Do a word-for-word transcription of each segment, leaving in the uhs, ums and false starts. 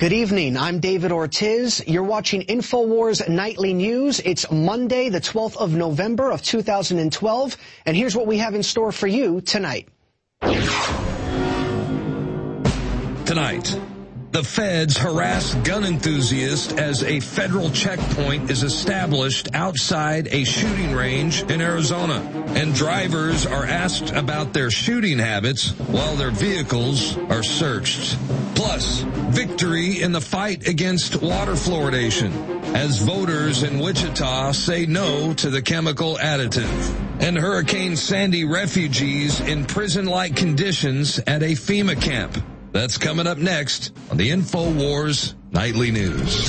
Good evening. I'm David Ortiz. You're watching InfoWars Nightly News. It's Monday, the twelfth of November of two thousand twelve, and here's what we have in store for you tonight. Tonight, the feds harass gun enthusiasts as a federal checkpoint is established outside a shooting range in Arizona. And drivers are asked about their shooting habits while their vehicles are searched. Plus, victory in the fight against water fluoridation as voters in Wichita say no to the chemical additive. And Hurricane Sandy refugees in prison-like conditions at a FEMA camp. That's coming up next on the InfoWars Nightly News.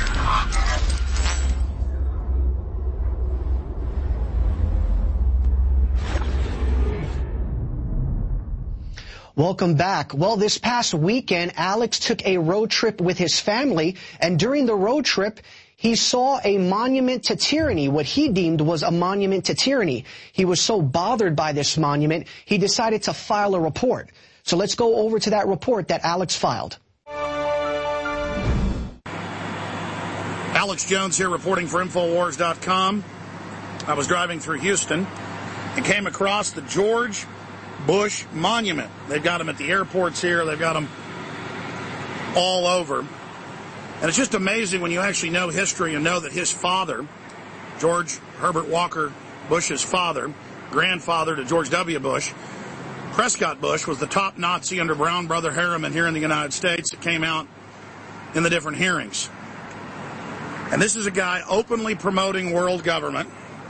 Welcome back. Well, this past weekend, Alex took a road trip with his family, and during the road trip, he saw a monument to tyranny, what he deemed was a monument to tyranny. He was so bothered by this monument, he decided to file a report. So let's go over to that report that Alex filed. Alex Jones here reporting for Infowars dot com. I was driving through Houston and came across the George Bush Monument. They've got them at the airports here. They've got them all over. And it's just amazing when you actually know history and know that his father, George Herbert Walker Bush's father, grandfather to George W. Bush, Prescott Bush, was the top Nazi under Brown Brother Harriman here in the United States. It came out in the different hearings. And this is a guy openly promoting world government.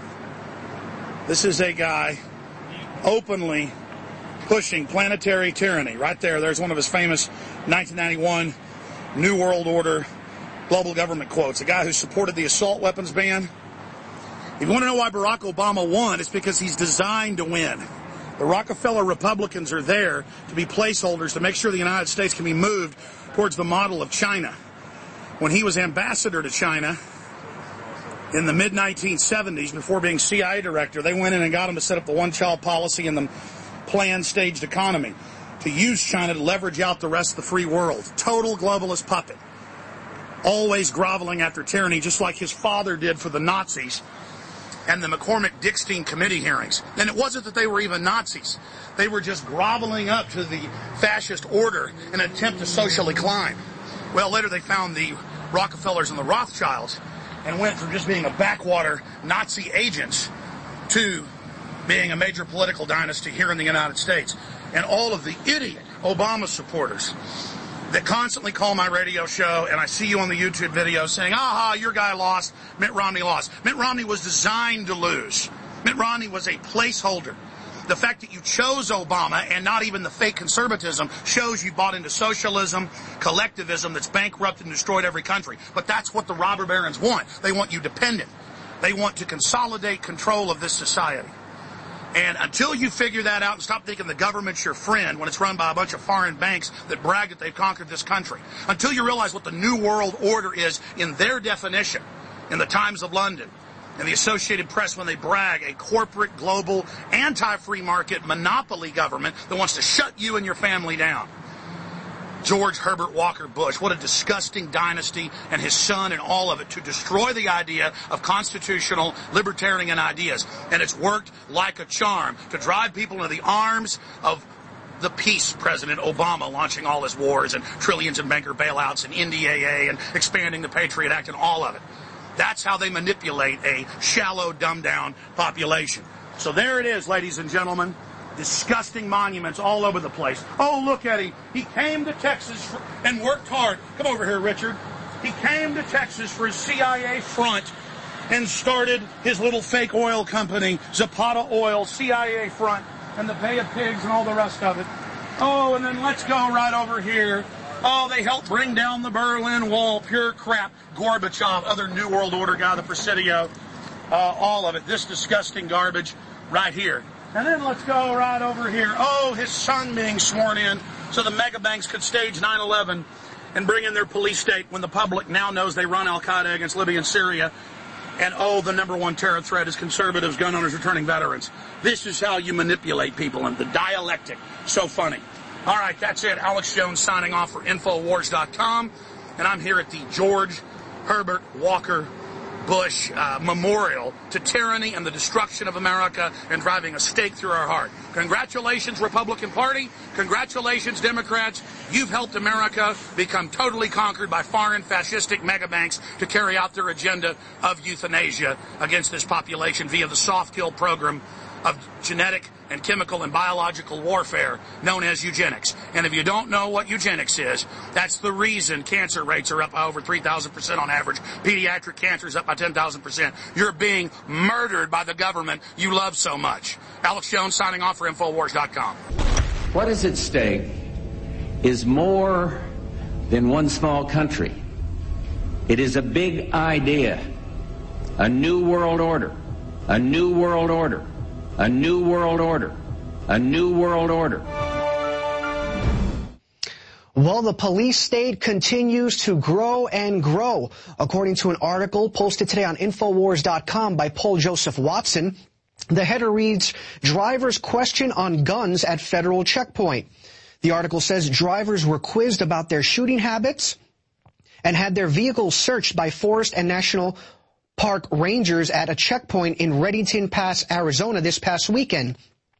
This is a guy openly pushing planetary tyranny. Right there, there's one of his famous nineteen ninety-one New World Order global government quotes. A guy who supported the assault weapons ban. If you want to know why Barack Obama won, it's because he's designed to win. The Rockefeller Republicans are there to be placeholders to make sure the United States can be moved towards the model of China. When he was ambassador to China in the mid nineteen seventies, before being C I A director, they went in and got him to set up the one-child policy and the planned staged economy to use China to leverage out the rest of the free world. Total globalist puppet. Always groveling after tyranny, just like his father did for the Nazis and the McCormick-Dickstein committee hearings. And it wasn't that they were even Nazis. They were just groveling up to the fascist order in an attempt to socially climb. Well, later they found the Rockefellers and the Rothschilds and went from just being a backwater Nazi agents to being a major political dynasty here in the United States. And all of the idiot Obama supporters that constantly call my radio show, and I see you on the YouTube video saying, aha, your guy lost, Mitt Romney lost. Mitt Romney was designed to lose. Mitt Romney was a placeholder. The fact that you chose Obama and not even the fake conservatism shows you bought into socialism, collectivism that's bankrupted and destroyed every country. But that's what the robber barons want. They want you dependent. They want to consolidate control of this society. And until you figure that out and stop thinking the government's your friend when it's run by a bunch of foreign banks that brag that they've conquered this country, until you realize what the New World Order is in their definition, in the Times of London, and the Associated Press when they brag, a corporate, global, anti-free market monopoly government that wants to shut you and your family down. George Herbert Walker Bush, what a disgusting dynasty, and his son and all of it, to destroy the idea of constitutional libertarian ideas. And it's worked like a charm to drive people into the arms of the peace President Obama, launching all his wars and trillions in banker bailouts and N D A A and expanding the Patriot Act and all of it. That's how they manipulate a shallow, dumbed-down population. So there it is, ladies and gentlemen. Disgusting monuments all over the place. Oh, look at him. He came to Texas for, and worked hard. Come over here, Richard. He came to Texas for his C I A front and started his little fake oil company, Zapata Oil, C I A front, and the Bay of Pigs and all the rest of it. Oh, and then let's go right over here. Oh, they helped bring down the Berlin Wall. Pure crap. Gorbachev, other New World Order guy, the Presidio, uh, all of it. This disgusting garbage right here. And then let's go right over here. Oh, his son being sworn in so the mega banks could stage nine eleven and bring in their police state when the public now knows they run Al-Qaeda against Libya and Syria. And, oh, the number one terror threat is conservatives, gun owners, returning veterans. This is how you manipulate people, and the dialectic. So funny. All right, that's it. Alex Jones signing off for Infowars dot com. and I'm here at the George Herbert Walker Bush uh, Memorial to Tyranny and the Destruction of America and driving a stake through our heart. Congratulations, Republican Party. Congratulations, Democrats. You've helped America become totally conquered by foreign fascistic megabanks to carry out their agenda of euthanasia against this population via the soft kill program of genetic and chemical and biological warfare known as eugenics. And if you don't know what eugenics is, that's the reason cancer rates are up by over three thousand percent on average. Pediatric cancer is up by ten thousand percent. You're being murdered by the government you love so much. Alex Jones signing off for Infowars dot com. What is at stake is more than one small country. It is a big idea, a new world order, a new world order. A new world order. A new world order. Well, the police state continues to grow and grow. According to an article posted today on Infowars dot com by Paul Joseph Watson, the header reads, "Drivers question on guns at federal checkpoint." The article says drivers were quizzed about their shooting habits and had their vehicles searched by Forest and National Park rangers at a checkpoint in Reddington Pass, Arizona this past weekend,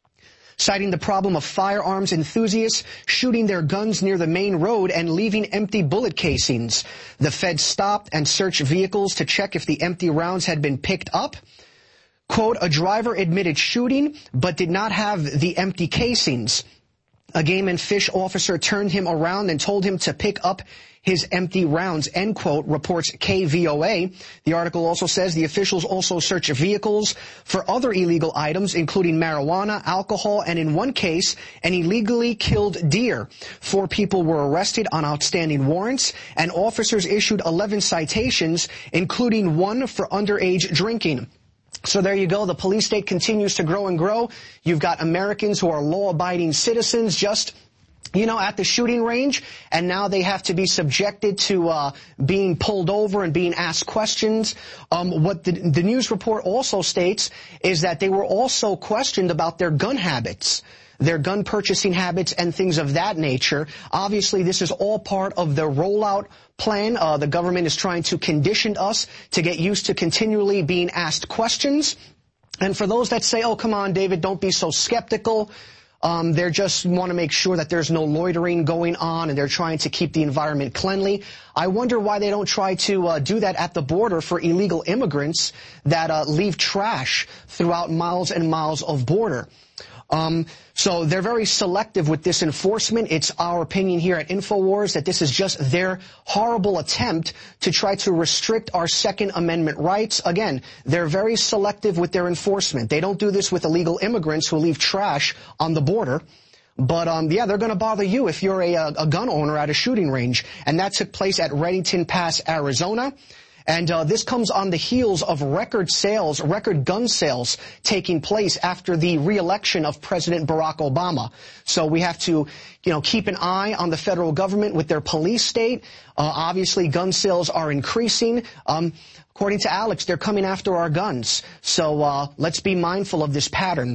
citing the problem of firearms enthusiasts shooting their guns near the main road and leaving empty bullet casings. The feds stopped and searched vehicles to check if the empty rounds had been picked up. Quote, "A driver admitted shooting but did not have the empty casings. A game and fish officer turned him around and told him to pick up his empty rounds," end quote, reports K V O A. The article also says the officials also searched vehicles for other illegal items, including marijuana, alcohol, and in one case, an illegally killed deer. Four people were arrested on outstanding warrants, and officers issued eleven citations, including one for underage drinking. So there you go. The police state continues to grow and grow. You've got Americans who are law-abiding citizens just, you know, at the shooting range, and now they have to be subjected to uh being pulled over and being asked questions. Um what the, the news report also states is that they were also questioned about their gun habits, their gun purchasing habits and things of that nature. Obviously, this is all part of the rollout plan. Uh, the government is trying to condition us to get used to continually being asked questions. And for those that say, "Oh, come on, David, don't be so skeptical," Um, they just want to make sure that there's no loitering going on, and they're trying to keep the environment cleanly. I wonder why they don't try to uh, do that at the border for illegal immigrants that uh, leave trash throughout miles and miles of border. Um, so they're very selective with this enforcement. It's our opinion here at InfoWars that this is just their horrible attempt to try to restrict our Second Amendment rights. Again, they're very selective with their enforcement. They don't do this with illegal immigrants who leave trash on the border. But, um, yeah, they're going to bother you if you're a, a gun owner at a shooting range. And that took place at Reddington Pass, Arizona. And uh, this comes on the heels of record sales, record gun sales taking place after the re-election of President Barack Obama. So we have to, you know, keep an eye on the federal government with their police state. Uh, obviously, gun sales are increasing. Um, according to Alex, they're coming after our guns. So uh, let's be mindful of this pattern.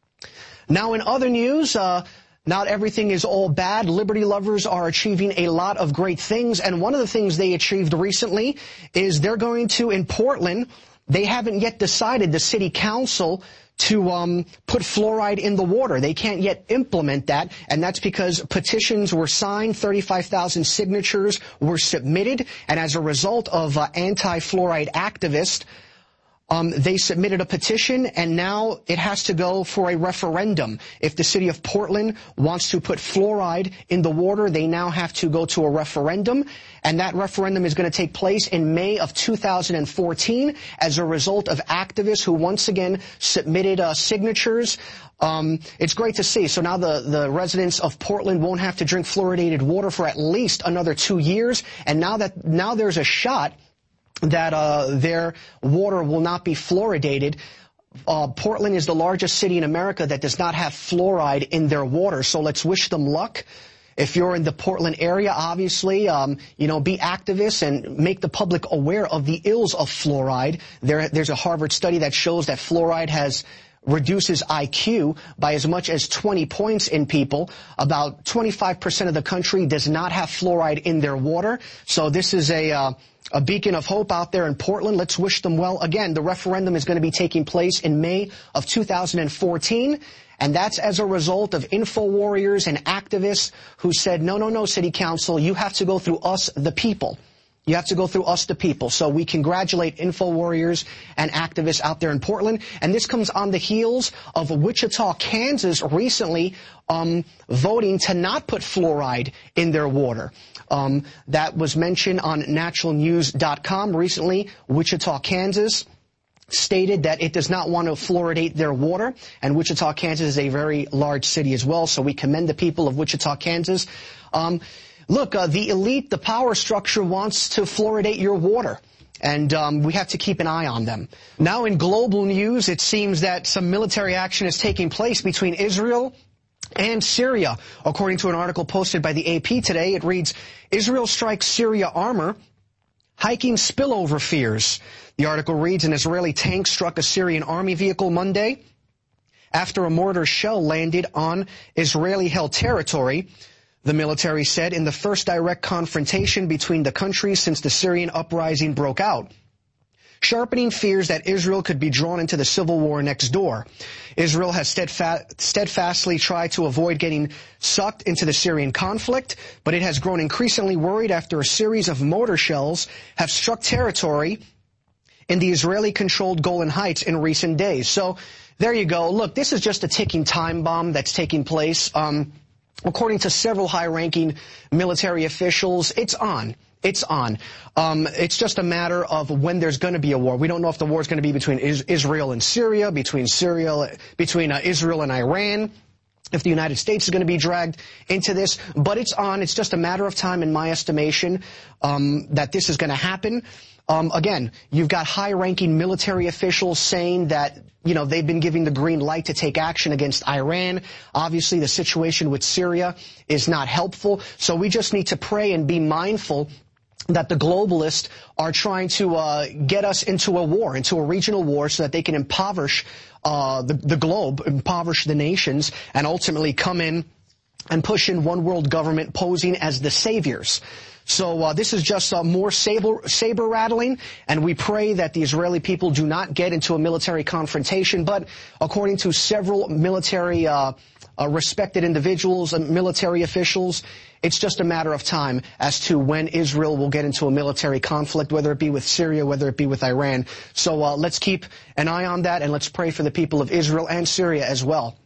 Now, in other news, uh, not everything is all bad. Liberty lovers are achieving a lot of great things, and one of the things they achieved recently is they're going to, in Portland, they haven't yet decided, the city council, to um, put fluoride in the water. They can't yet implement that, and that's because petitions were signed, thirty-five thousand signatures were submitted, and as a result of uh, anti-fluoride activists, Um, they submitted a petition, and now it has to go for a referendum. If the city of Portland wants to put fluoride in the water, they now have to go to a referendum, and that referendum is going to take place in May of two thousand fourteen as a result of activists who once again submitted uh, signatures. Um, it's great to see. So now the, the residents of Portland won't have to drink fluoridated water for at least another two years, and now that now there's a shot that uh, their water will not be fluoridated. Uh, Portland is the largest city in America that does not have fluoride in their water, so let's wish them luck. If you're in the Portland area, obviously, um, you know, be activists and make the public aware of the ills of fluoride. There, there's a Harvard study that shows that fluoride has reduces I Q by as much as twenty points in people. About twenty-five percent of the country does not have fluoride in their water. So this is a, uh, a beacon of hope out there in Portland. Let's wish them well. Again, the referendum is going to be taking place in May of two thousand fourteen. And that's as a result of InfoWarriors and activists who said, no, no, no, City Council, you have to go through us, the people. You have to go through us, the people. So we congratulate InfoWarriors and activists out there in Portland. And this comes on the heels of Wichita, Kansas recently um, voting to not put fluoride in their water. Um, that was mentioned on natural news dot com recently. Wichita, Kansas stated that it does not want to fluoridate their water, and Wichita, Kansas is a very large city as well, so we commend the people of Wichita, Kansas. Um, look, uh, the elite, the power structure wants to fluoridate your water, and um, we have to keep an eye on them. Now in global news, it seems that some military action is taking place between Israel and Syria. According to an article posted by the A P today, it reads, Israel strikes Syria armor, hiking spillover fears. The article reads, an Israeli tank struck a Syrian army vehicle Monday after a mortar shell landed on Israeli-held territory, the military said, in the first direct confrontation between the countries since the Syrian uprising broke out, sharpening fears that Israel could be drawn into the civil war next door. Israel has steadfast, steadfastly tried to avoid getting sucked into the Syrian conflict, but it has grown increasingly worried after a series of mortar shells have struck territory in the Israeli-controlled Golan Heights in recent days. So there you go. Look, this is just a ticking time bomb that's taking place. Um, according to several high-ranking military officials, it's on. It's on. Um, it's just a matter of when there's going to be a war. We don't know if the war is going to be between is Israel and Syria, between Syria, between uh, Israel and Iran, if the United States is going to be dragged into this. But it's on. It's just a matter of time, in my estimation, um, that this is going to happen. Um, again, you've got high-ranking military officials saying that, you know, they've been giving the green light to take action against Iran. Obviously, the situation with Syria is not helpful. So we just need to pray and be mindful that the globalists are trying to uh, get us into a war, into a regional war, so that they can impoverish uh, the, the globe, impoverish the nations, and ultimately come in and push in one world government posing as the saviors. So uh, this is just uh, more saber, saber rattling, and we pray that the Israeli people do not get into a military confrontation. But according to several military uh, uh, respected individuals and military officials, it's just a matter of time as to when Israel will get into a military conflict, whether it be with Syria, whether it be with Iran. So uh, let's keep an eye on that, and let's pray for the people of Israel and Syria as well.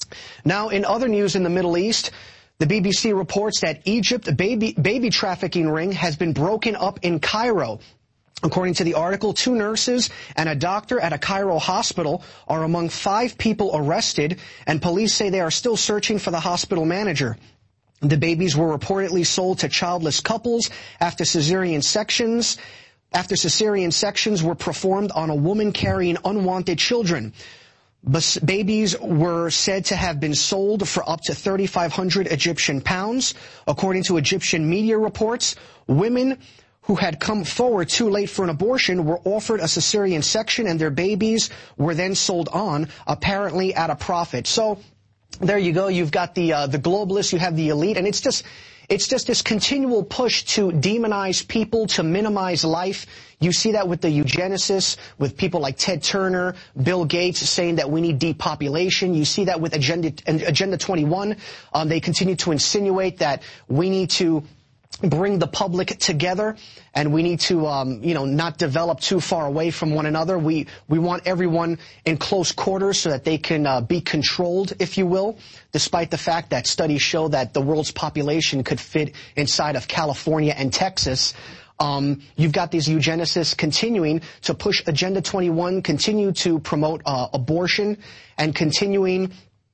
Now, in other news in the Middle East, the B B C reports that Egypt baby, baby trafficking ring has been broken up in Cairo. According to the article, two nurses and a doctor at a Cairo hospital are among five people arrested, and police say they are still searching for the hospital manager. The babies were reportedly sold to childless couples after cesarean sections, after cesarean sections were performed on a woman carrying unwanted children. Bas- babies were said to have been sold for up to thirty-five hundred Egyptian pounds. According to Egyptian media reports, women who had come forward too late for an abortion were offered a cesarean section, and their babies were then sold on, apparently at a profit. So there you go. You've got the uh, the globalists, you have the elite, and it's just it's just this continual push to demonize people, to minimize life. You see that with the eugenicists, with people like Ted Turner, Bill Gates saying that we need depopulation. You see that with Agenda Agenda twenty-one. Um, they continue to insinuate that we need to bring the public together, and we need to, um, you know, not develop too far away from one another. We we want everyone in close quarters so that they can uh, be controlled, if you will, despite the fact that studies show that the world's population could fit inside of California and Texas. Um, you've got these eugenicists continuing to push Agenda twenty-one, continue to promote uh, abortion, and continuing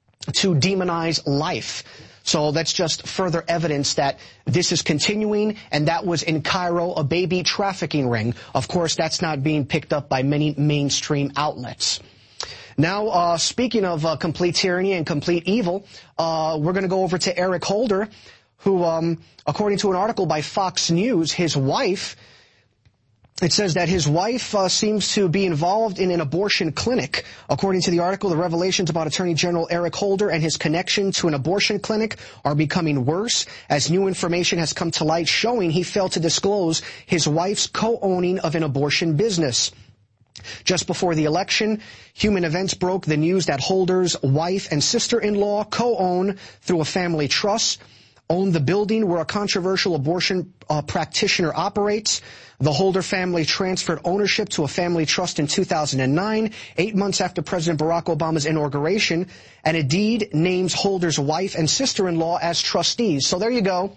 to demonize life. So that's just further evidence that this is continuing, and that was in Cairo, a baby trafficking ring. Of course, that's not being picked up by many mainstream outlets. Now, uh, speaking of uh, complete tyranny and complete evil, uh, we're going to go over to Eric Holder, who, um, according to an article by Fox News, his wife It says that his wife uh, seems to be involved in an abortion clinic. According to the article, the revelations about Attorney General Eric Holder and his connection to an abortion clinic are becoming worse as new information has come to light showing he failed to disclose his wife's co-owning of an abortion business. Just before the election, Human Events broke the news that Holder's wife and sister-in-law co-own through a family trust, own the building where a controversial abortion uh, practitioner operates. The Holder family transferred ownership to a family trust in two thousand nine, eight months after President Barack Obama's inauguration, and a deed names Holder's wife and sister-in-law as trustees. So there you go.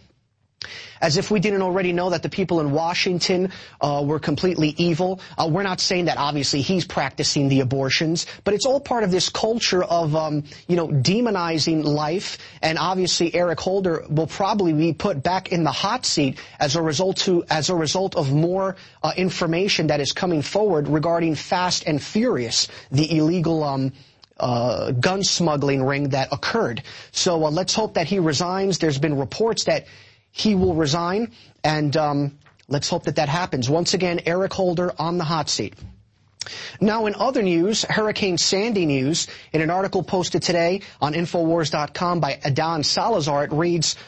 As if we didn't already know that the people in Washington uh, were completely evil. Uh, we're not saying that obviously he's practicing the abortions, but it's all part of this culture of, um, you know, demonizing life. And obviously Eric Holder will probably be put back in the hot seat as a result to as a result of more uh, information that is coming forward regarding Fast and Furious, the illegal um, uh, gun smuggling ring that occurred. So uh, let's hope that he resigns. There's been reports that he will resign, and um, let's hope that that happens. Once again, Eric Holder on the hot seat. Now, in other news, Hurricane Sandy news, in an article posted today on Infowars dot com by Adan Salazar, it reads,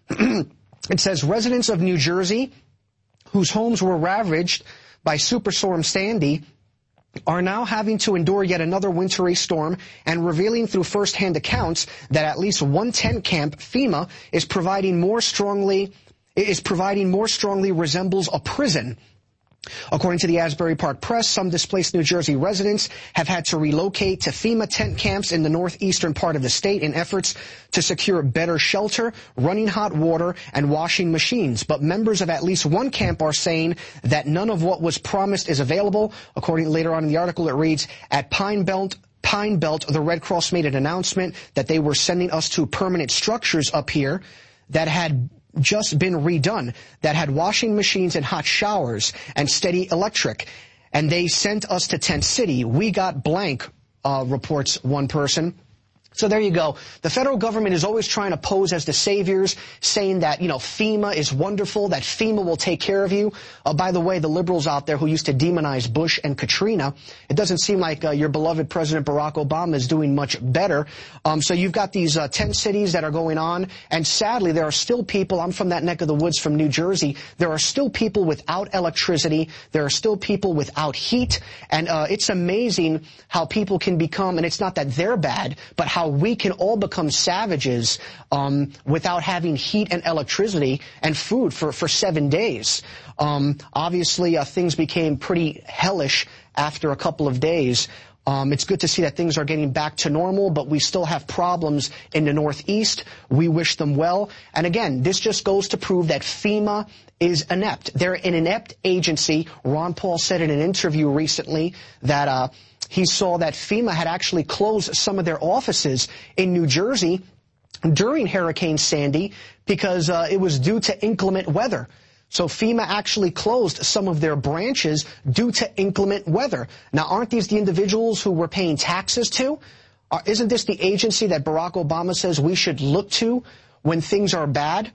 it says, residents of New Jersey whose homes were ravaged by Superstorm Sandy are now having to endure yet another wintry storm and revealing through first-hand accounts that at least one tent camp, FEMA, is providing more strongly is providing more strongly resembles a prison. According to the Asbury Park Press, some displaced New Jersey residents have had to relocate to FEMA tent camps in the northeastern part of the state in efforts to secure better shelter, running hot water, and washing machines. But members of at least one camp are saying that none of what was promised is available. According later on in the article, it reads, at Pine Belt, Pine Belt, the Red Cross made an announcement that they were sending us to permanent structures up here that had just been redone, that had washing machines and hot showers and steady electric. And they sent us to Tent City. We got blank, uh, reports one person. So there you go. The federal government is always trying to pose as the saviors, saying that, you know, FEMA is wonderful, that FEMA will take care of you. Uh, by the way, the liberals out there who used to demonize Bush and Katrina, it doesn't seem like uh, your beloved President Barack Obama is doing much better. Um, so you've got these uh, tent cities that are going on, and sadly there are still people, I'm from that neck of the woods from New Jersey, there are still people without electricity, there are still people without heat, and uh, it's amazing how people can become, and it's not that they're bad, but how we can all become savages um, without having heat and electricity and food for, for seven days. Um, obviously, uh, things became pretty hellish after a couple of days. Um, it's good to see that things are getting back to normal, but we still have problems in the Northeast. We wish them well. And again, this just goes to prove that FEMA is inept. They're an inept agency. Ron Paul said in an interview recently that uh, he saw that FEMA had actually closed some of their offices in New Jersey during Hurricane Sandy because uh, it was due to inclement weather. So FEMA actually closed some of their branches due to inclement weather. Now, aren't these the individuals who we're paying taxes to? Uh, isn't this the agency that Barack Obama says we should look to when things are bad?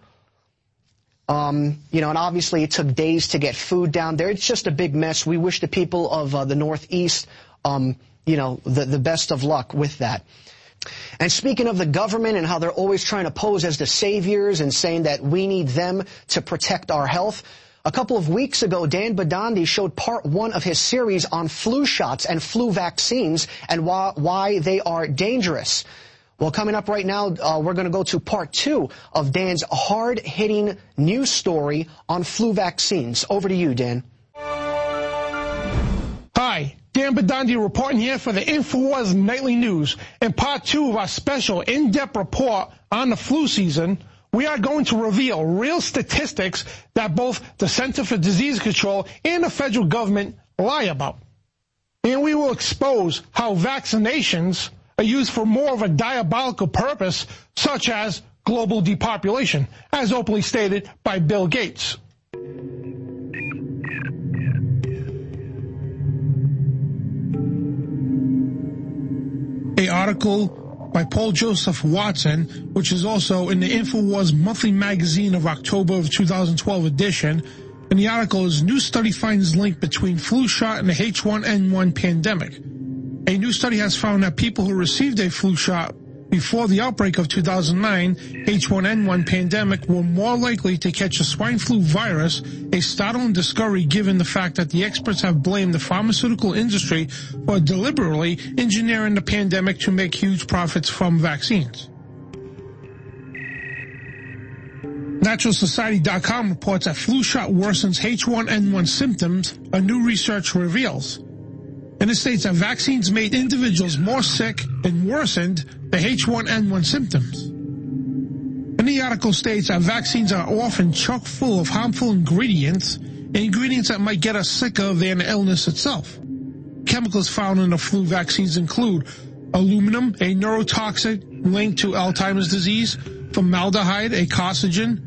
Um, you know, and obviously it took days to get food down there. It's just a big mess. We wish the people of uh, the Northeast, um, you know, the, the best of luck with that. And speaking of the government and how they're always trying to pose as the saviors and saying that we need them to protect our health, a couple of weeks ago, Dan Badandi showed part one of his series on flu shots and flu vaccines and why, why they are dangerous. Well, coming up right now, uh, we're going to go to part two of Dan's hard-hitting news story on flu vaccines. Over to you, Dan. Hi, Dan Badandi reporting here for the InfoWars Nightly News. In part two of our special in-depth report on the flu season, we are going to reveal real statistics that both the Center for Disease Control and the federal government lie about. And we will expose how vaccinations are used for more of a diabolical purpose, such as global depopulation, as openly stated by Bill Gates. A article by Paul Joseph Watson, which is also in the InfoWars monthly magazine of October of two thousand twelve edition, And the article is, new study finds link between flu shot and the H one N one pandemic. A new study has found that people who received a flu shot before the outbreak of two thousand nine H one N one pandemic were more likely to catch the swine flu virus, a startling discovery given the fact that the experts have blamed the pharmaceutical industry for deliberately engineering the pandemic to make huge profits from vaccines. Natural Society dot com reports that flu shot worsens H one N one symptoms, a new research reveals. And it states that vaccines made individuals more sick and worsened the H one N one symptoms. And the article states that vaccines are often chock full of harmful ingredients, ingredients that might get us sicker than the illness itself. Chemicals found in the flu vaccines include aluminum, a neurotoxic linked to Alzheimer's disease, formaldehyde, a carcinogen.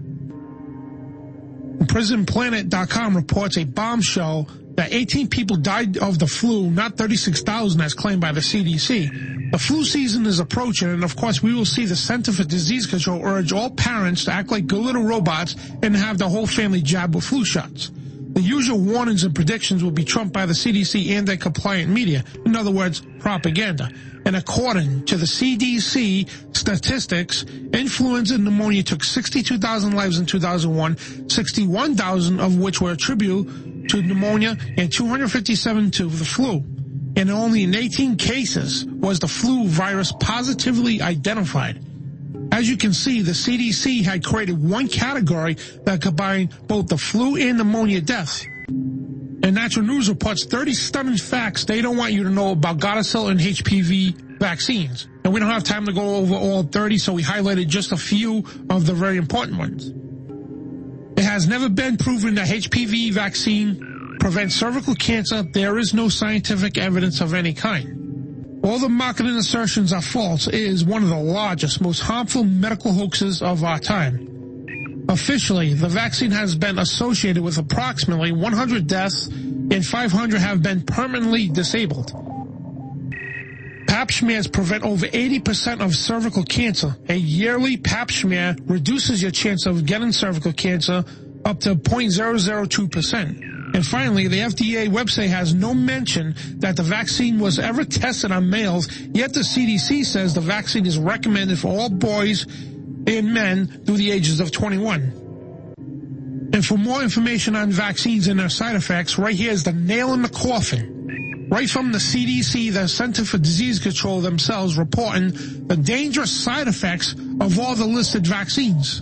Prison Planet dot com reports a bombshell that eighteen people died of the flu, not thirty-six thousand as claimed by the C D C. The flu season is approaching, and of course we will see the Center for Disease Control urge all parents to act like good little robots and have the whole family jabbed with flu shots. The usual warnings and predictions will be trumped by the C D C and their compliant media. In other words, propaganda. And according to the C D C statistics, influenza and pneumonia took sixty-two thousand lives in two thousand one, sixty-one thousand of which were attributable to pneumonia and two hundred fifty-seven to the flu. And only in eighteen cases was the flu virus positively identified. As you can see, the C D C had created one category that combined both the flu and pneumonia deaths. And Natural News reports thirty stunning facts they don't want you to know about Gardasil and H P V vaccines. And we don't have time to go over all thirty, so we highlighted just a few of the very important ones. It has never been proven that H P V vaccine prevents cervical cancer. There is no scientific evidence of any kind. All the marketing assertions are false. It is one of the largest, most harmful medical hoaxes of our time. Officially, the vaccine has been associated with approximately one hundred deaths and five hundred have been permanently disabled. Pap smears prevent over eighty percent of cervical cancer. A yearly pap smear reduces your chance of getting cervical cancer up to zero point zero zero two percent. And finally, the F D A website has no mention that the vaccine was ever tested on males, yet the C D C says the vaccine is recommended for all boys and men through the ages of twenty-one. And for more information on vaccines and their side effects, right here is the nail in the coffin. Right from the C D C, the Center for Disease Control themselves reporting the dangerous side effects of all the listed vaccines.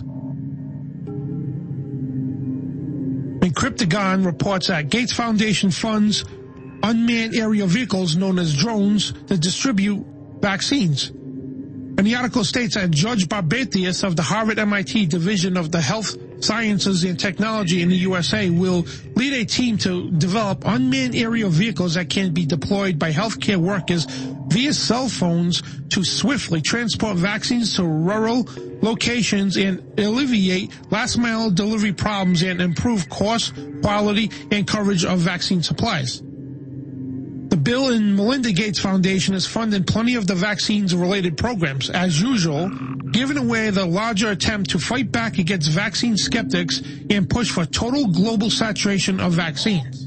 And Cryptagon reports that Gates Foundation funds unmanned aerial vehicles known as drones to distribute vaccines. And the article states that Judge Barbatius of the Harvard M I T Division of the Health Sciences and Technology in the U S A will lead a team to develop unmanned aerial vehicles that can be deployed by healthcare workers via cell phones to swiftly transport vaccines to rural locations and alleviate last-mile delivery problems and improve cost, quality, and coverage of vaccine supplies. The Bill and Melinda Gates Foundation is funding plenty of the vaccines-related programs. As usual, giving away the larger attempt to fight back against vaccine skeptics and push for total global saturation of vaccines.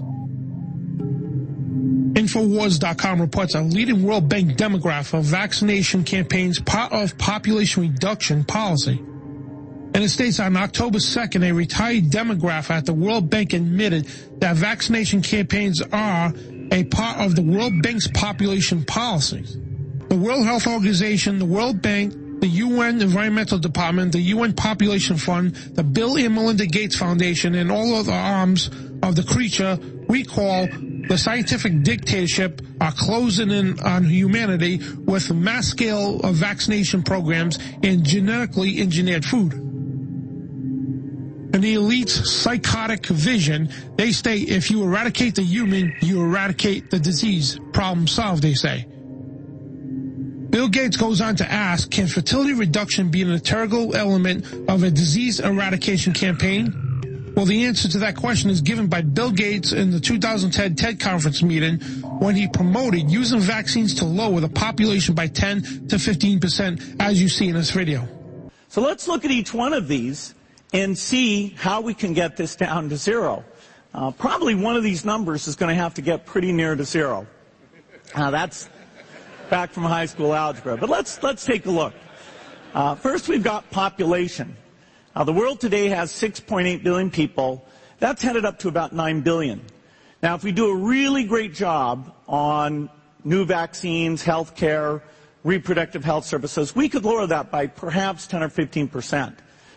Infowars dot com reports a leading World Bank demograph of vaccination campaigns part of population reduction policy. And it states on October second, a retired demograph at the World Bank admitted that vaccination campaigns are a part of the World Bank's population policies. The World Health Organization, the World Bank, the U N Environmental Department, the U N Population Fund, the Bill and Melinda Gates Foundation, and all other arms of the creature we call the scientific dictatorship are closing in on humanity with mass-scale of vaccination programs and genetically engineered food. And the elite's psychotic vision, they state if you eradicate the human, you eradicate the disease. Problem solved, they say. Bill Gates goes on to ask, can fertility reduction be an integral element of a disease eradication campaign? Well, the answer to that question is given by Bill Gates in the two thousand ten TED conference meeting when he promoted using vaccines to lower the population by ten to fifteen percent, as you see in this video. So let's look at each one of these and see how we can get this down to zero. uh, probably one of these numbers is going to have to get pretty near to zero. Uh, that's back from high school algebra. But let's let's take a look. Uh, first, we've got population. Uh, the world today has six point eight billion people. That's headed up to about nine billion. Now, if we do a really great job on new vaccines, health care, reproductive health services, we could lower that by perhaps ten or fifteen percent.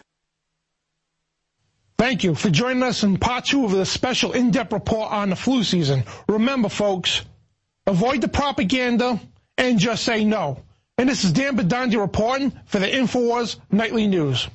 Thank you for joining us in part two of this special in-depth report on the flu season. Remember, folks, avoid the propaganda and just say no. And this is Dan Bidandi reporting for the InfoWars Nightly News.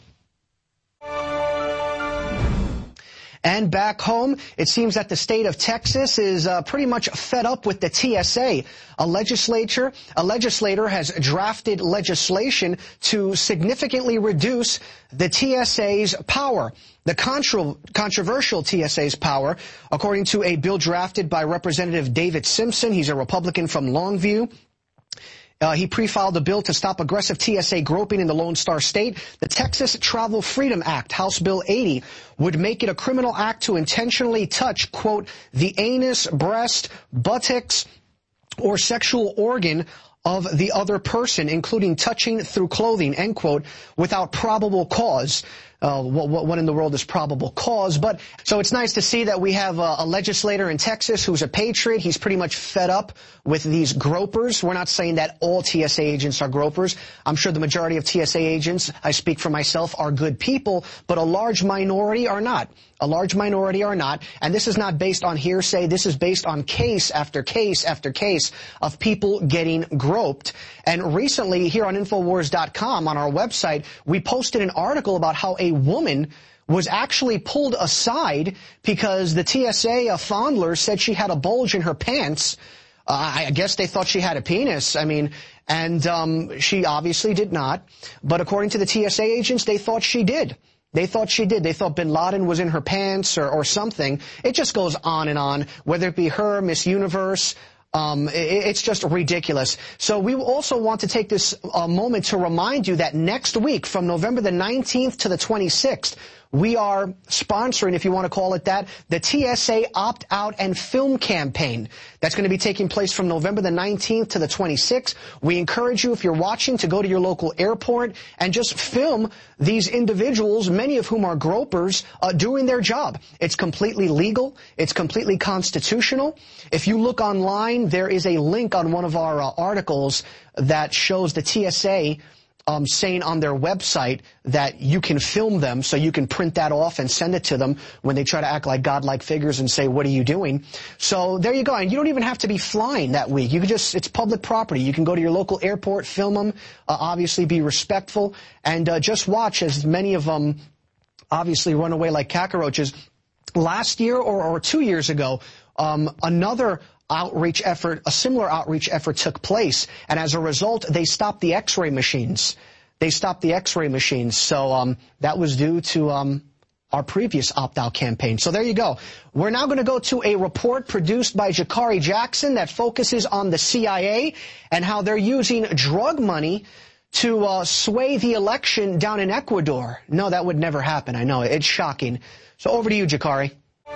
And back home, it seems that the state of Texas is uh, pretty much fed up with the T S A. A legislature, a legislator has drafted legislation to significantly reduce the T S A's power. The contro- controversial T S A's power, according to a bill drafted by Representative David Simpson. He's a Republican from Longview. Uh, he pre-filed a bill to stop aggressive T S A groping in the Lone Star State. The Texas Travel Freedom Act, House Bill eighty, would make it a criminal act to intentionally touch, quote, the anus, breast, buttocks, or sexual organ of the other person, including touching through clothing, end quote, without probable cause. Uh, what, what in the world is probable cause? But so it's nice to see that we have a, a legislator in Texas who's a patriot. He's pretty much fed up with these gropers. We're not saying that all T S A agents are gropers. I'm sure the majority of T S A agents, I speak for myself, are good people, but a large minority are not. A large minority are not. And this is not based on hearsay. This is based on case after case after case of people getting groped. And recently, here on Infowars dot com, on our website, we posted an article about how a woman was actually pulled aside because the T S A fondler said she had a bulge in her pants. Uh, I guess they thought she had a penis. I mean, and um, she obviously did not. But according to the T S A agents, they thought she did. They thought she did. They thought bin Laden was in her pants or, or something. It just goes on and on, whether it be her, Miss Universe. Um, it, it's just ridiculous. So we also want to take this uh, moment to remind you that next week, from November the nineteenth to the twenty-sixth, we are sponsoring, if you want to call it that, the T S A Opt-Out and Film Campaign. That's going to be taking place from November the nineteenth to the twenty-sixth. We encourage you, if you're watching, to go to your local airport and just film these individuals, many of whom are gropers, uh, doing their job. It's completely legal. It's completely constitutional. If you look online, there is a link on one of our uh, articles that shows the T S A Um, saying on their website that you can film them, so you can print that off and send it to them when they try to act like godlike figures and say, what are you doing? So there you go. And you don't even have to be flying that week. You can just, it's public property. You can go to your local airport, film them, uh, obviously be respectful, and uh, just watch as many of them obviously run away like cockroaches. Last year or, or two years ago, um, another outreach effort, a similar outreach effort took place, and as a result, they stopped the X-ray machines. They stopped the X-ray machines, so um, that was due to um, our previous opt-out campaign. So there you go. We're now going to go to a report produced by Jakari Jackson that focuses on the C I A and how they're using drug money to uh, sway the election down in Ecuador. No, that would never happen. I know. It's shocking. So over to you, Jakari.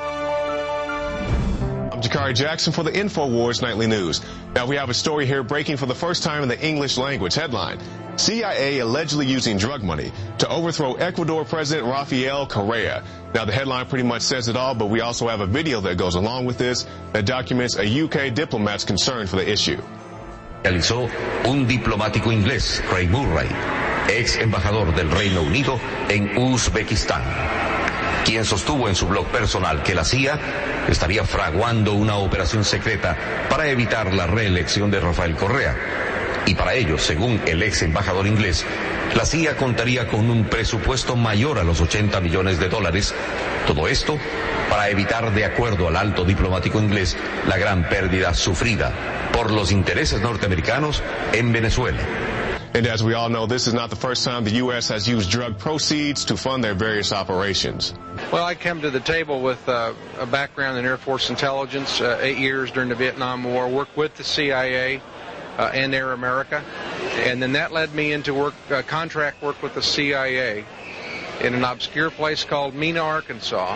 Jakari Jackson for the InfoWars Nightly News. Now we have a story here breaking for the first time in the English language. Headline: C I A allegedly using drug money to overthrow Ecuador President Rafael Correa. Now the headline pretty much says it all, but we also have a video that goes along with this that documents a U K diplomat's concern for the issue. Realizó un diplomático inglés, Craig Murray, ex embajador del Reino Unido en Uzbekistán, quien sostuvo en su blog personal que la C I A estaría fraguando una operación secreta para evitar la reelección de Rafael Correa. Y para ello, según el ex embajador inglés, la C I A contaría con un presupuesto mayor a los ochenta millones de dólares. Todo esto para evitar, de acuerdo al alto diplomático inglés, la gran pérdida sufrida por los intereses norteamericanos en Venezuela. And as we all know, this is not the first time the U S has used drug proceeds to fund their various operations. Well, I come to the table with uh, a background in Air Force intelligence, uh, eight years during the Vietnam War, worked with the C I A uh, and Air America, and then that led me into work, uh, contract work with the C I A in an obscure place called Mena, Arkansas,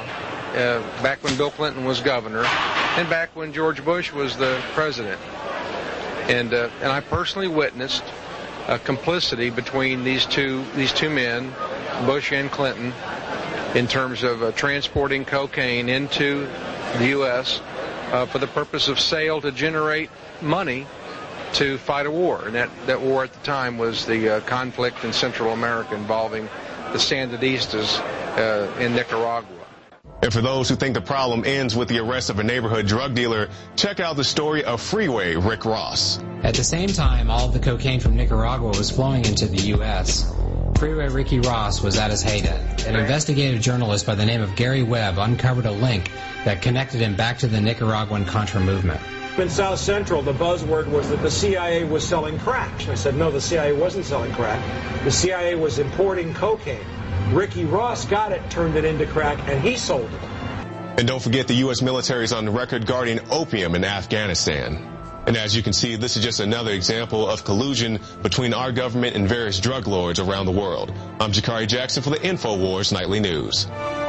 uh, back when Bill Clinton was governor and back when George Bush was the president. And uh, and I personally witnessed a complicity between these two these two men, Bush and Clinton, in terms of uh, transporting cocaine into the U S uh, for the purpose of sale to generate money to fight a war. And that, that war at the time was the uh, conflict in Central America involving the Sandinistas uh, in Nicaragua. And for those who think the problem ends with the arrest of a neighborhood drug dealer, check out the story of Freeway Rick Ross. At the same time, all of the cocaine from Nicaragua was flowing into the U S Freeway Ricky Ross was at his heyday. An investigative journalist by the name of Gary Webb uncovered a link that connected him back to the Nicaraguan Contra movement. In South Central, the buzzword was that the C I A was selling crack. I said, no, the C I A wasn't selling crack. The C I A was importing cocaine. Ricky Ross got it, turned it into crack, and he sold it. And don't forget the U S military is on the record guarding opium in Afghanistan. And as you can see, this is just another example of collusion between our government and various drug lords around the world. I'm Jakari Jackson for the InfoWars Nightly News.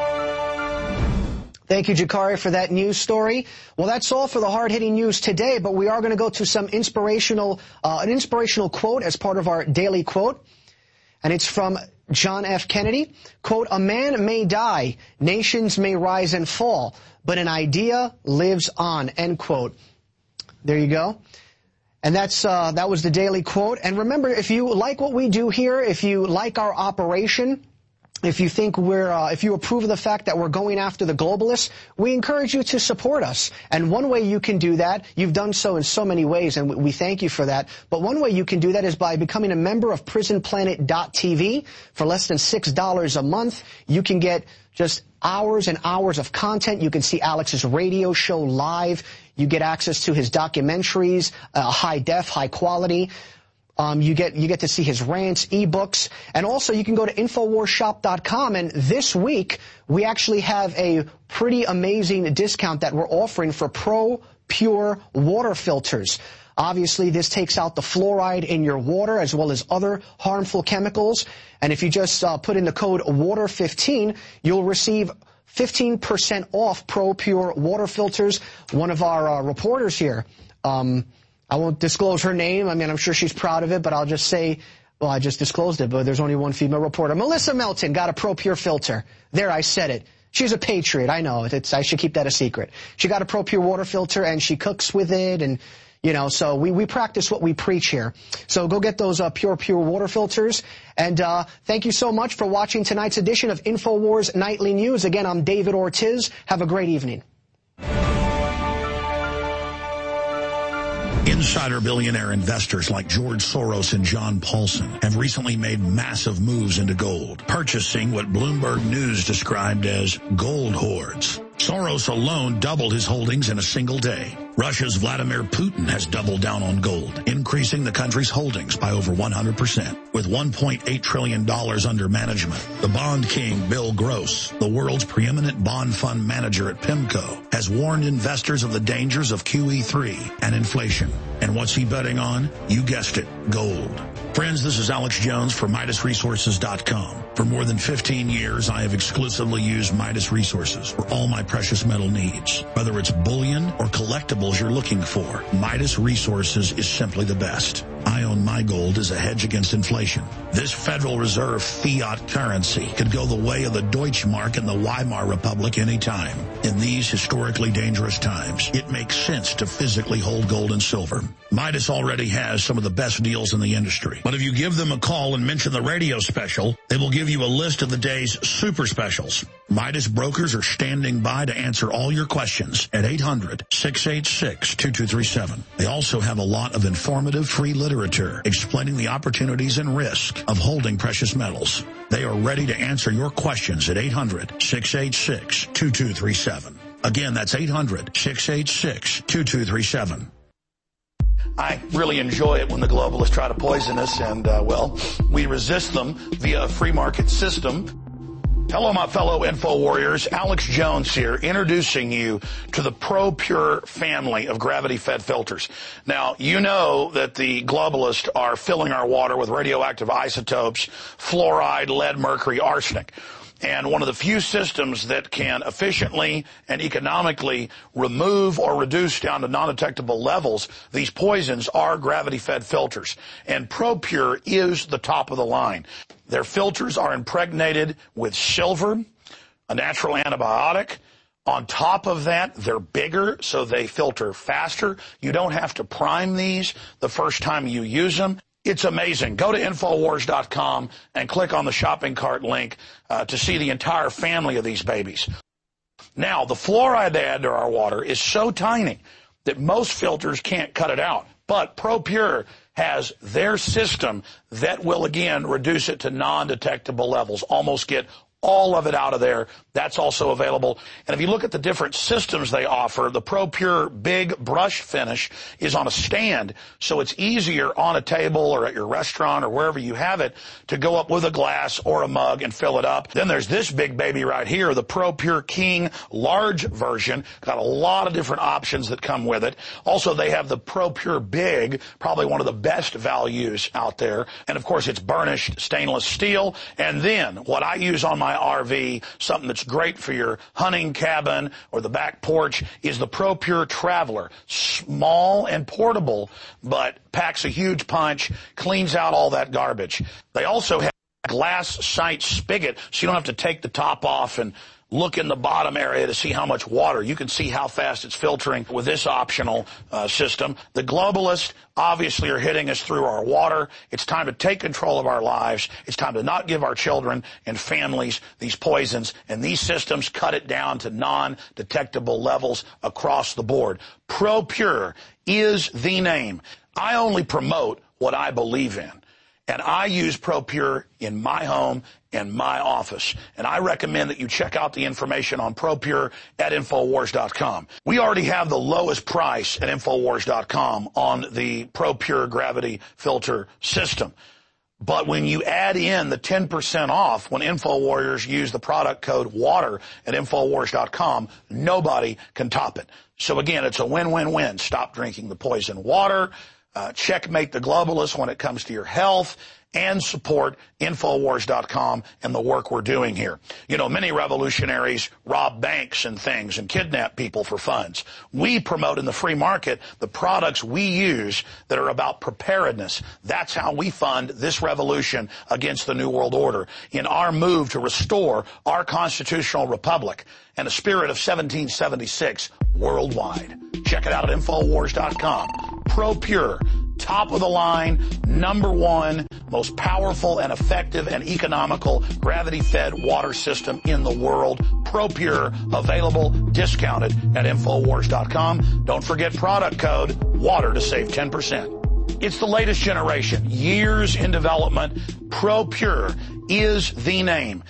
Thank you, Jakari, for that news story. Well, that's all for the hard-hitting news today, but we are going to go to some inspirational, uh, an inspirational quote as part of our daily quote. And it's from John F. Kennedy. Quote, "A man may die, nations may rise and fall, but an idea lives on," end quote. There you go. And that's uh, that was the daily quote. And remember, if you like what we do here, if you like our operation, if you think we're, uh, if you approve of the fact that we're going after the globalists, we encourage you to support us. And one way you can do that, you've done so in so many ways, and we thank you for that. But one way you can do that is by becoming a member of prison planet dot T V. For less than six dollars a month, you can get just hours and hours of content. You can see Alex's radio show live. You get access to his documentaries, uh, high def, high quality. Um, you get you get to see his rants, ebooks, and also you can go to infowars shop dot com. And this week we actually have a pretty amazing discount that we're offering for Pro Pure water filters. Obviously, this takes out the fluoride in your water as well as other harmful chemicals. And if you just uh, put in the code water fifteen, you'll receive fifteen percent off Pro Pure water filters. One of our uh, reporters here, um, I won't disclose her name. I mean, I'm sure she's proud of it, but I'll just say, well, I just disclosed it, but there's only one female reporter. Melissa Melton got a Pro Pure filter. There, I said it. She's a patriot. I know. It's, I should keep that a secret. She got a Pro Pure water filter, and she cooks with it, and you know, so we, we practice what we preach here. So go get those uh, Pure Pure water filters. And uh, thank you so much for watching tonight's edition of InfoWars Nightly News. Again, I'm David Ortiz. Have a great evening. Insider billionaire investors like George Soros and John Paulson have recently made massive moves into gold, purchasing what Bloomberg News described as gold hoards. Soros alone doubled his holdings in a single day. Russia's Vladimir Putin has doubled down on gold, increasing the country's holdings by over one hundred percent. With one point eight trillion dollars under management, the bond king Bill Gross, the world's preeminent bond fund manager at PIMCO, has warned investors of the dangers of Q E three and inflation. And what's he betting on? You guessed it, gold. Friends, this is Alex Jones for Midas Resources dot com. For more than fifteen years, I have exclusively used Midas Resources for all my precious metal needs. Whether it's bullion or collectibles you're looking for, Midas Resources is simply the best. I own my gold as a hedge against inflation. This Federal Reserve fiat currency could go the way of the Deutschmark and the Weimar Republic anytime. In these historically dangerous times, it makes sense to physically hold gold and silver. Midas already has some of the best deals in the industry. But if you give them a call and mention the radio special, they will give you a list of the day's super specials. Midas brokers are standing by to answer all your questions at eight hundred, six eight six, two two three seven. They also have a lot of informative free literature explaining the opportunities and risk of holding precious metals. They are ready to answer your questions at eight hundred, six eight six, two two three seven. Again, that's eight hundred, six eight six, two two three seven. I really enjoy it when the globalists try to poison us, and, uh, well, we resist them via a free market system. Hello, my fellow Info Warriors. Alex Jones here, introducing you to the Pro Pure family of gravity-fed filters. Now, you know that the globalists are filling our water with radioactive isotopes, fluoride, lead, mercury, arsenic. And one of the few systems that can efficiently and economically remove or reduce down to non-detectable levels these poisons are gravity-fed filters. And ProPure is the top of the line. Their filters are impregnated with silver, a natural antibiotic. On top of that, they're bigger, so they filter faster. You don't have to prime these the first time you use them. It's amazing. Go to Infowars dot com and click on the shopping cart link uh, to see the entire family of these babies. Now, the fluoride they add to our water is so tiny that most filters can't cut it out. But ProPure has their system that will, again, reduce it to non-detectable levels, almost get all of it out of there. That's also available. And if you look at the different systems they offer, the ProPure Big Brush Finish is on a stand, so it's easier on a table or at your restaurant or wherever you have it to go up with a glass or a mug and fill it up. Then there's this big baby right here, the ProPure King large version. Got a lot of different options that come with it. Also, they have the ProPure Big, probably one of the best values out there. And, of course, it's burnished stainless steel. And then what I use on my R V, something that's great for your hunting cabin or the back porch, is the ProPure Traveler. Small and portable, but packs a huge punch, cleans out all that garbage. They also have a glass sight spigot, so you don't have to take the top off and look in the bottom area to see how much water. You can see how fast it's filtering with this optional uh, system. The globalists obviously are hitting us through our water. It's time to take control of our lives. It's time to not give our children and families these poisons. And these systems cut it down to non-detectable levels across the board. ProPure is the name. I only promote what I believe in. And I use ProPure in my home and my office. And I recommend that you check out the information on ProPure at Infowars dot com. We already have the lowest price at Infowars dot com on the ProPure gravity filter system. But when you add in the ten percent off when InfoWarriors use the product code WATER at Infowars dot com, nobody can top it. So again, it's a win-win-win. Stop drinking the poison water. Uh, checkmate the globalists when it comes to your health, and support Infowars dot com and the work we're doing here. You know, many revolutionaries rob banks and things and kidnap people for funds. We promote in the free market the products we use that are about preparedness. That's how we fund this revolution against the New World Order in our move to restore our constitutional republic and a spirit of seventeen seventy-six worldwide. Check it out at Infowars dot com. ProPure, top of the line, number one, most powerful and effective and economical gravity-fed water system in the world. ProPure, available, discounted at Infowars dot com. Don't forget product code WATER to save ten percent. It's the latest generation, years in development. ProPure is the name.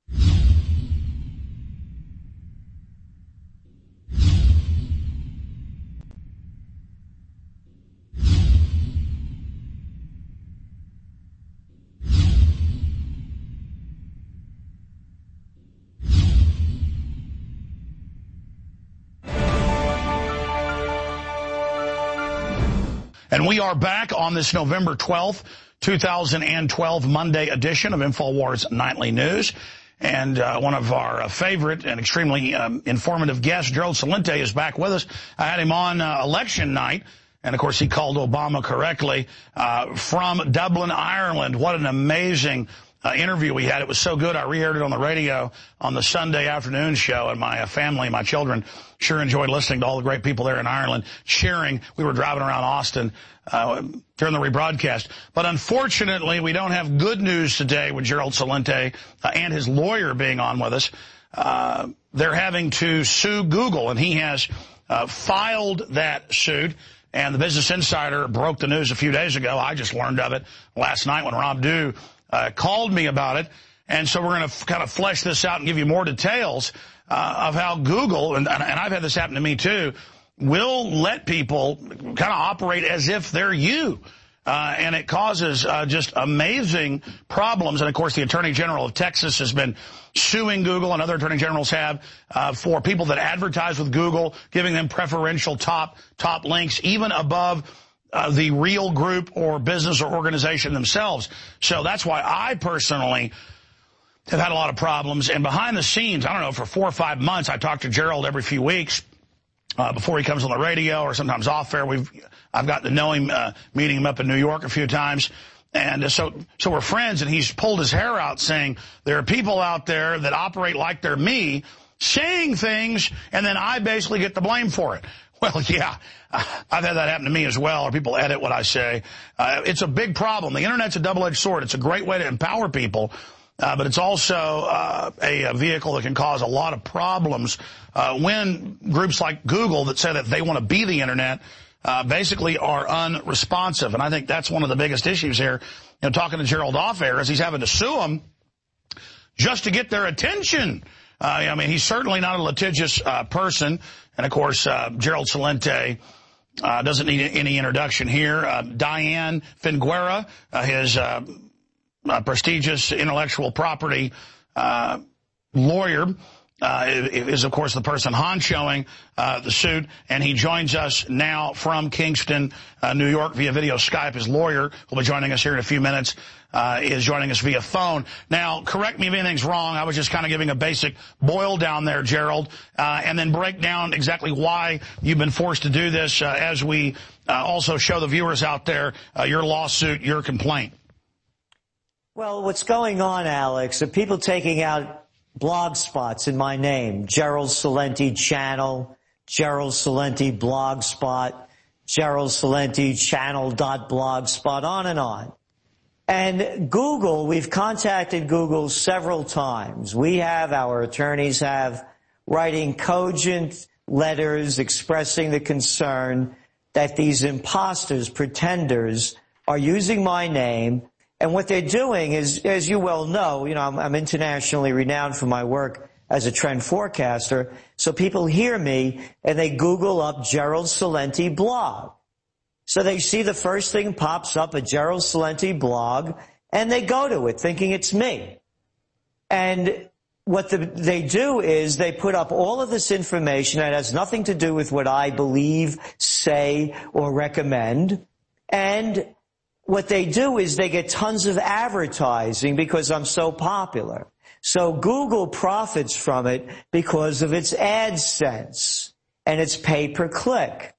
And we are back on this November twelfth, two thousand twelve Monday edition of InfoWars Nightly News. And uh, one of our uh, favorite and extremely um, informative guests, Gerald Celente, is back with us. I had him on uh, election night. And, of course, he called Obama correctly uh, from Dublin, Ireland. What an amazing Uh, interview we had. It was so good, I re-aired it on the radio on the Sunday afternoon show, and my uh, family, my children, sure enjoyed listening to all the great people there in Ireland cheering. We were driving around Austin uh, during the rebroadcast. But unfortunately, we don't have good news today with Gerald Celente uh, and his lawyer being on with us. Uh, they're having to sue Google, and he has uh, filed that suit. And the Business Insider broke the news a few days ago. I just learned of it last night when Rob Dew Uh, called me about it, and so we're going to kind of flesh this out and give you more details uh, of how Google, and, and I've had this happen to me too, will let people kind of operate as if they're you. Uh, and it causes uh, just amazing problems. And, of course, the Attorney General of Texas has been suing Google, and other attorney generals have, uh, for people that advertise with Google, giving them preferential top top links, even above Uh, the real group or business or organization themselves. So that's why I personally have had a lot of problems. And behind the scenes, I don't know, for four or five months, I talk to Gerald every few weeks uh, before he comes on the radio or sometimes off air. We've, I've gotten to know him, uh, meeting him up in New York a few times. And uh, so, so we're friends, and he's pulled his hair out saying, there are people out there that operate like they're me, saying things, and then I basically get the blame for it. Well, yeah, I've had that happen to me as well, or people edit what I say. Uh, it's a big problem. The Internet's a double-edged sword. It's a great way to empower people. Uh, but it's also uh, a, a vehicle that can cause a lot of problems uh, when groups like Google that say that they want to be the Internet uh, basically are unresponsive. And I think that's one of the biggest issues here. You know, talking to Gerald off air is he's having to sue them just to get their attention. Uh, I mean, he's certainly not a litigious uh, person. And, of course, uh, Gerald Celente uh, doesn't need any introduction here. Uh, Diane Finguera, uh, his uh, uh, prestigious intellectual property uh, lawyer, uh, is, of course, the person honchoing uh, the suit. And he joins us now from Kingston, uh, New York, via video Skype. His lawyer will be joining us here in a few minutes. Uh, is joining us via phone. Now, correct me if anything's wrong. I was just kind of giving a basic boil down there, Gerald, uh, and then break down exactly why you've been forced to do this uh, as we uh, also show the viewers out there uh, your lawsuit, your complaint. Well, what's going on, Alex, are people taking out blog spots in my name. Gerald Celente Channel, Gerald Celente Blog Spot, Gerald Celente Channel dot blogspot, on and on. And Google, we've contacted Google several times. We have, our attorneys have, writing cogent letters expressing the concern that these imposters, pretenders, are using my name. And what they're doing is, as you well know, you know, I'm, I'm internationally renowned for my work as a trend forecaster. So people hear me and they Google up Gerald Celente blog. So they see the first thing pops up, a Gerald Celente blog, and they go to it thinking it's me. And what the, they do is they put up all of this information that has nothing to do with what I believe, say, or recommend. And what they do is they get tons of advertising because I'm so popular. So Google profits from it because of its AdSense and its pay-per-click.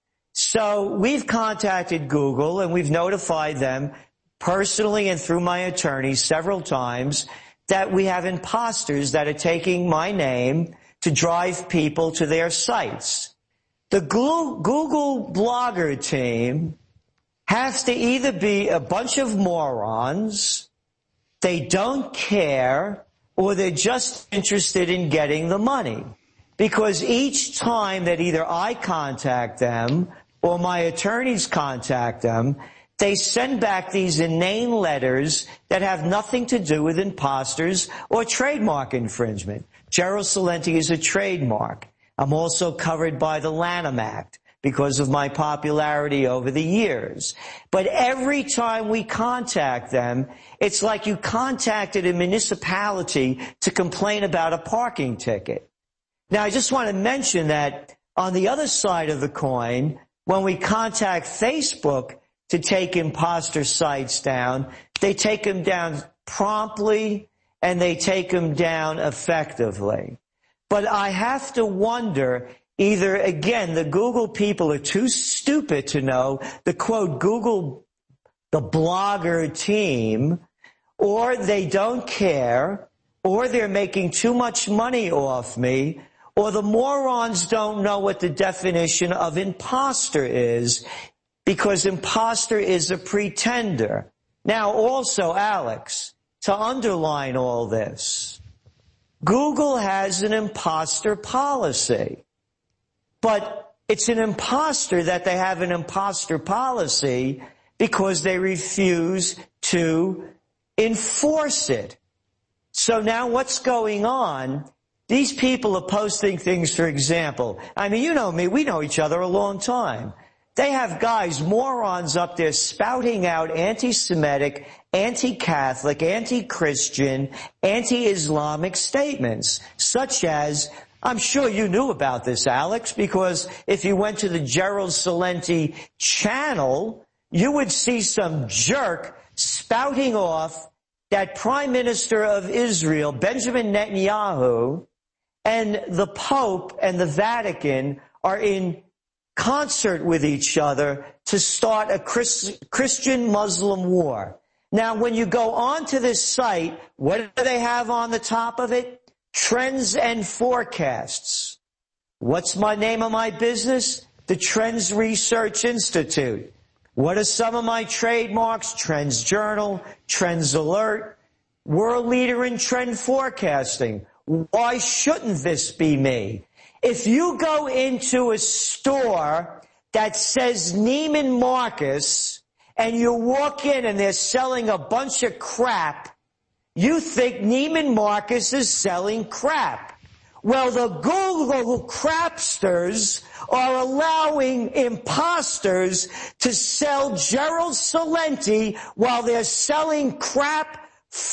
So we've contacted Google and we've notified them personally and through my attorney several times that we have imposters that are taking my name to drive people to their sites. The Google blogger team has to either be a bunch of morons, they don't care, or they're just interested in getting the money. Because each time that either I contact them or my attorneys contact them, they send back these inane letters that have nothing to do with imposters or trademark infringement. Gerald Celente is a trademark. I'm also covered by the Lanham Act because of my popularity over the years. But every time we contact them, it's like you contacted a municipality to complain about a parking ticket. Now, I just want to mention that on the other side of the coin, when we contact Facebook to take imposter sites down, they take them down promptly and they take them down effectively. But I have to wonder, either, again, the Google people are too stupid to know the, quote, Google, the blogger team, or they don't care, or they're making too much money off me, or the morons don't know what the definition of imposter is, because imposter is a pretender. Now, also, Alex, to underline all this, Google has an imposter policy. But it's an imposter that they have an imposter policy because they refuse to enforce it. So now what's going on? These people are posting things, for example. I mean, you know me, we know each other a long time. They have guys, morons up there spouting out anti-Semitic, anti-Catholic, anti-Christian, anti-Islamic statements, such as, I'm sure you knew about this, Alex, because if you went to the Gerald Celente channel, you would see some jerk spouting off that Prime Minister of Israel, Benjamin Netanyahu, and the Pope and the Vatican are in concert with each other to start a Chris, Christian-Muslim war. Now, when you go onto this site, what do they have on the top of it? Trends and forecasts. What's my name of my business? The Trends Research Institute. What are some of my trademarks? Trends Journal, Trends Alert, world leader in trend forecasting. Why shouldn't this be me? If you go into a store that says Neiman Marcus and you walk in and they're selling a bunch of crap, you think Neiman Marcus is selling crap. Well, the Google crapsters are allowing imposters to sell Gerald Celente while they're selling crap,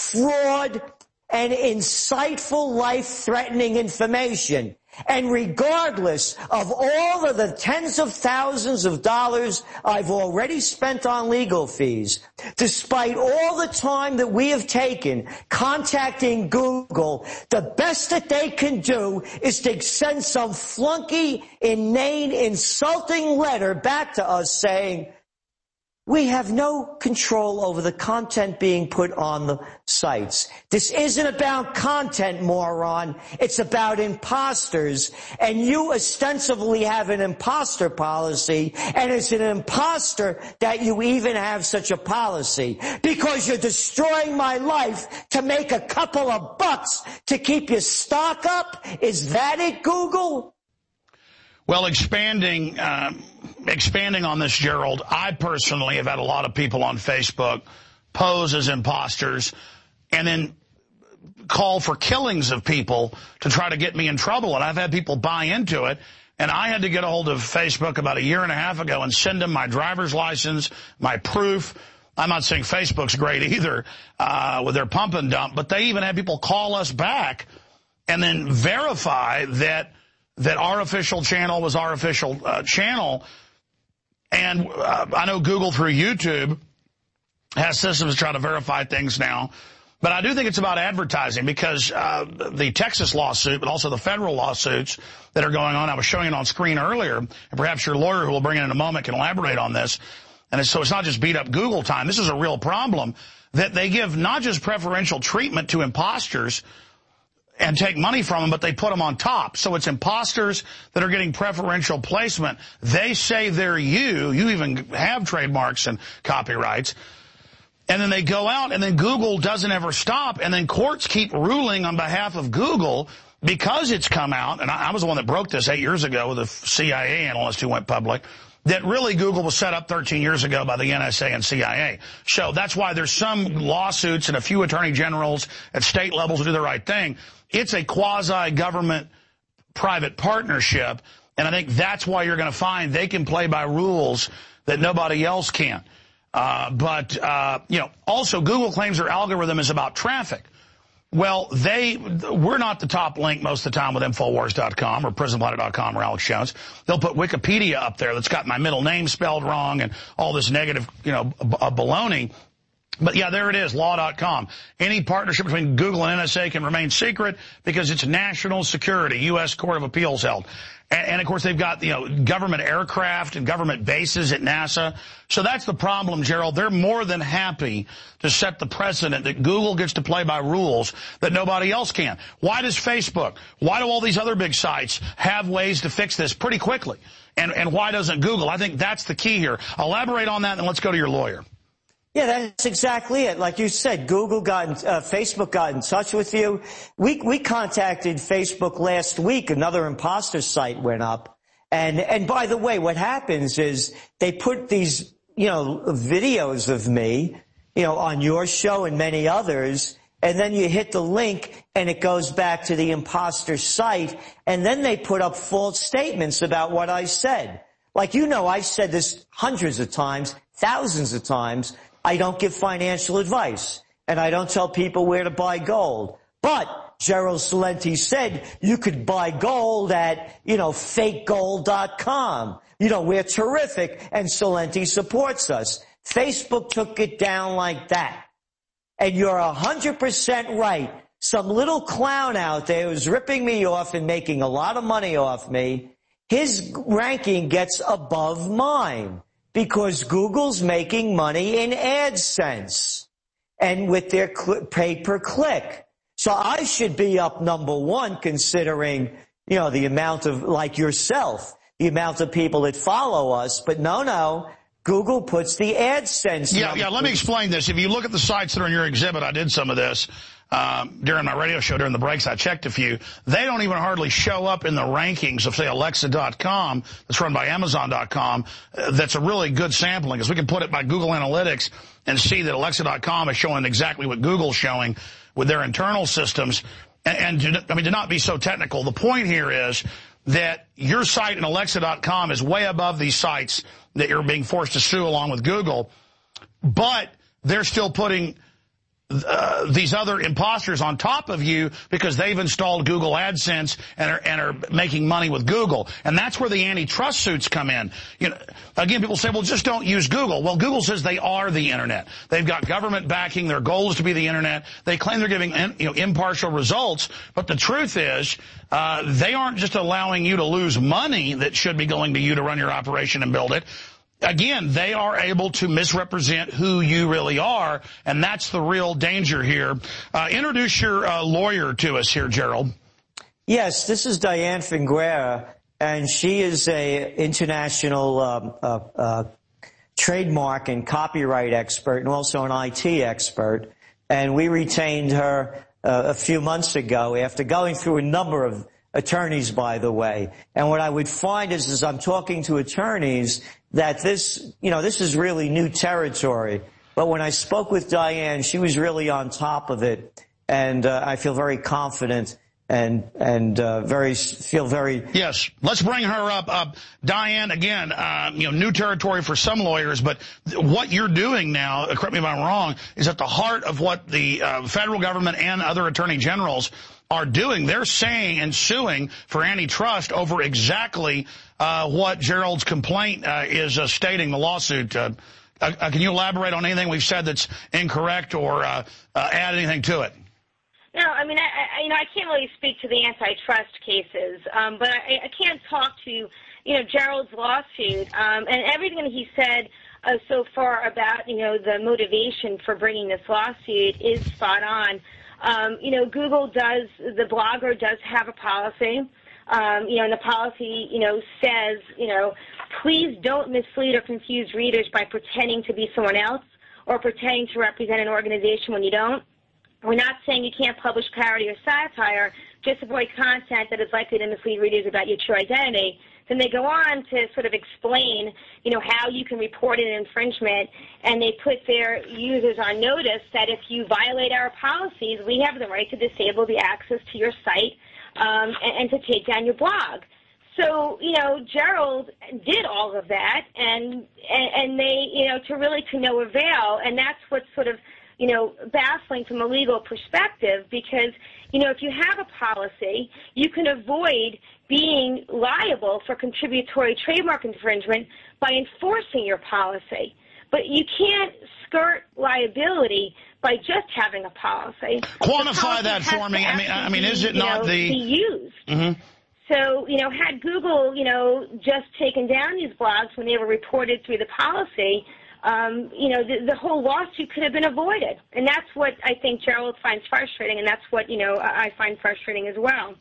fraud, and insightful, life-threatening information. And regardless of all of the tens of thousands of dollars I've already spent on legal fees, despite all the time that we have taken contacting Google, the best that they can do is to send some flunky, inane, insulting letter back to us saying, we have no control over the content being put on the sites. This isn't about content, moron. It's about imposters. And you ostensibly have an imposter policy, and it's an imposter that you even have such a policy. Because you're destroying my life to make a couple of bucks to keep your stock up? Is that it, Google? Well, expanding um, expanding on this, Gerald, I personally have had a lot of people on Facebook pose as imposters and then call for killings of people to try to get me in trouble. And I've had people buy into it. And I had to get a hold of Facebook about a year and a half ago and send them my driver's license, my proof. I'm not saying Facebook's great either uh, with their pump and dump, but they even had people call us back and then verify that that our official channel was our official uh, channel. And uh, I know Google through YouTube has systems to try to verify things now. But I do think it's about advertising because uh, the Texas lawsuit, but also the federal lawsuits that are going on, I was showing it on screen earlier, and perhaps your lawyer, who will bring in in a moment, can elaborate on this. And it's, so it's not just beat up Google time. This is a real problem that they give not just preferential treatment to imposters and take money from them, but they put them on top. So it's imposters that are getting preferential placement. They say they're you. You even have trademarks and copyrights. And then they go out, and then Google doesn't ever stop, and then courts keep ruling on behalf of Google because it's come out, and I, I was the one that broke this eight years ago with a C I A analyst who went public, that really Google was set up thirteen years ago by the N S A and C I A. So that's why there's some lawsuits and a few attorney generals at state levels who do the right thing. It's a quasi-government private partnership, and I think that's why you're going to find they can play by rules that nobody else can. Uh, but, uh, you know, also Google claims their algorithm is about traffic. Well, they, we're not the top link most of the time with Infowars dot com or Prison Planet dot com or Alex Jones. They'll put Wikipedia up there that's got my middle name spelled wrong and all this negative, you know, b- baloney. But yeah, there it is, law dot com. Any partnership between Google and N S A can remain secret because it's national security, U S Court of Appeals held. And, and of course, they've got, you know, government aircraft and government bases at NASA. So that's the problem, Gerald. They're more than happy to set the precedent that Google gets to play by rules that nobody else can. Why does Facebook, why do all these other big sites have ways to fix this pretty quickly? And, and why doesn't Google? I think that's the key here. Elaborate on that, and let's go to your lawyer. Yeah, that's exactly it. Like you said, Google got, in, uh, Facebook got in touch with you. We, we contacted Facebook last week. Another imposter site went up. And, and by the way, what happens is they put these, you know, videos of me, you know, on your show and many others. And then you hit the link and it goes back to the imposter site. And then they put up false statements about what I said. Like, you know, I've said this hundreds of times, thousands of times. I don't give financial advice, and I don't tell people where to buy gold. But Gerald Celente said you could buy gold at, you know, fake gold dot com. You know, we're terrific, and Celente supports us. Facebook took it down like that. And you're one hundred percent right. Some little clown out there who's ripping me off and making a lot of money off me, his ranking gets above mine because Google's making money in AdSense and with their pay per click. So I should be up number one considering, you know, the amount of, like yourself, the amount of people that follow us. But no, no, Google puts the AdSense. Yeah, yeah, let me explain this. If you look at the sites that are in your exhibit, I did some of this. Um, during my radio show, during the breaks, I checked a few. They don't even hardly show up in the rankings of, say, Alexa dot com, that's run by Amazon dot com. Uh, that's a really good sampling, because we can put it by Google Analytics and see that Alexa dot com is showing exactly what Google's showing with their internal systems. And, and to, I mean, to not be so technical, the point here is that your site in Alexa dot com is way above these sites that you're being forced to sue along with Google, but they're still putting Uh, these other imposters on top of you because they've installed Google AdSense and are, and are making money with Google. And that's where the antitrust suits come in. You know, again, people say, well, just don't use Google. Well, Google says they are the Internet. They've got government backing. Their goal is to be the Internet. They claim they're giving in, you know, impartial results. But the truth is, uh, they aren't just allowing you to lose money that should be going to you to run your operation and build it. Again, they are able to misrepresent who you really are, and that's the real danger here. Uh, introduce your uh, lawyer to us here, Gerald. Yes, this is Diane Finguera, and she is a international um, uh, uh, trademark and copyright expert and also an I T expert. And we retained her uh, a few months ago after going through a number of attorneys, by the way. And what I would find is, as I'm talking to attorneys, that this, you know, this is really new territory. But when I spoke with Diane, she was really on top of it. And uh, I feel very confident and and uh, very feel very. Yes, let's bring her up. Uh, Diane, again, uh, you know, new territory for some lawyers, but what you're doing now, correct me if I'm wrong, is at the heart of what the uh, federal government and other attorney generals are doing. They're saying and suing for antitrust over exactly uh, what Gerald's complaint uh, is uh, stating, the lawsuit. Uh, uh, can you elaborate on anything we've said that's incorrect or uh, uh, add anything to it? No, I mean, I, I, you know, I can't really speak to the antitrust cases, um, but I, I can talk to, you know, Gerald's lawsuit um, and everything that he said uh, so far about, you know, the motivation for bringing this lawsuit is spot on. Um, you know, Google does, the blogger does have a policy, um, you know, and the policy, you know, says, you know, please don't mislead or confuse readers by pretending to be someone else or pretending to represent an organization when you don't. We're not saying you can't publish parody or satire, just avoid content that is likely to mislead readers about your true identity. Then they go on to sort of explain, you know, how you can report an infringement, and they put their users on notice that if you violate our policies, we have the right to disable the access to your site um, and, and to take down your blog. So, you know, Gerald did all of that, and, and and they, you know, to really to no avail, and that's what's sort of, you know, baffling from a legal perspective because, you know, if you have a policy, you can avoid being liable for contributory trademark infringement by enforcing your policy. But you can't skirt liability by just having a policy. Quantify that for me. I mean, I mean, is it not the... be used. Mm-hmm. So, you know, had Google, you know, just taken down these blogs when they were reported through the policy, um, you know, the, the whole lawsuit could have been avoided. And that's what I think Gerald finds frustrating, and that's what, you know, I find frustrating as well.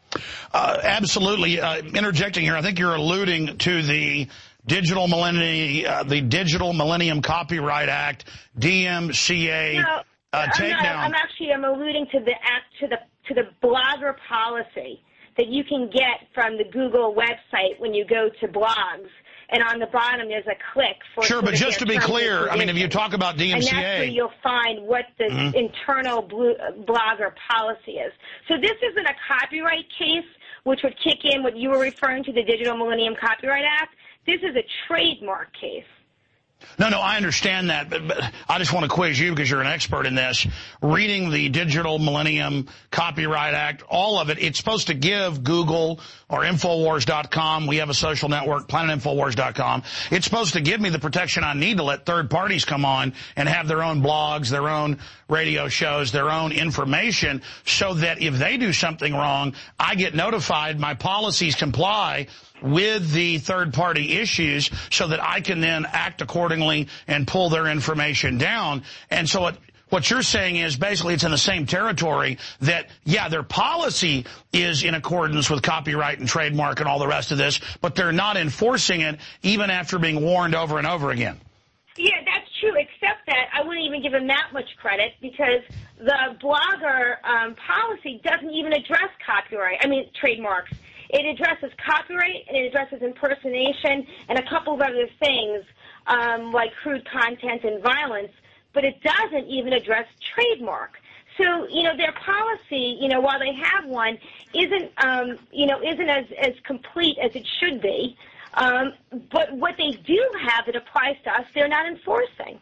Uh, absolutely. Uh, interjecting here, I think you're alluding to the Digital Millennium, uh, the Digital Millennium Copyright Act, D M C A no, uh, I'm takedown. Not, I'm actually I'm alluding to the act to the to the blogger policy that you can get from the Google website when you go to blogs. And on the bottom, there's a click for... Sure, but just to be clear, I mean, if you talk about D M C A... And that's where you'll find what the mm-hmm. internal blue, uh, blogger policy is. So this isn't a copyright case, which would kick in what you were referring to, the Digital Millennium Copyright Act. This is a trademark case. No, no, I understand that, but, but I just want to quiz you because you're an expert in this. Reading the Digital Millennium Copyright Act, all of it, it's supposed to give Google or Infowars dot com, we have a social network, Planet Infowars dot com, it's supposed to give me the protection I need to let third parties come on and have their own blogs, their own radio shows, their own information, so that if they do something wrong, I get notified, my policies comply with the third-party issues so that I can then act accordingly and pull their information down. And so what, what you're saying is basically it's in the same territory that, yeah, their policy is in accordance with copyright and trademark and all the rest of this, but they're not enforcing it even after being warned over and over again. Yeah, that's true, except that I wouldn't even give them that much credit because the blogger um, policy doesn't even address copyright, I mean trademarks. It addresses copyright, and it addresses impersonation, and a couple of other things um, like crude content and violence, but it doesn't even address trademark. So, you know, their policy, you know, while they have one, isn't, um, you know, isn't as, as complete as it should be. Um, but what they do have that applies to us, they're not enforcing.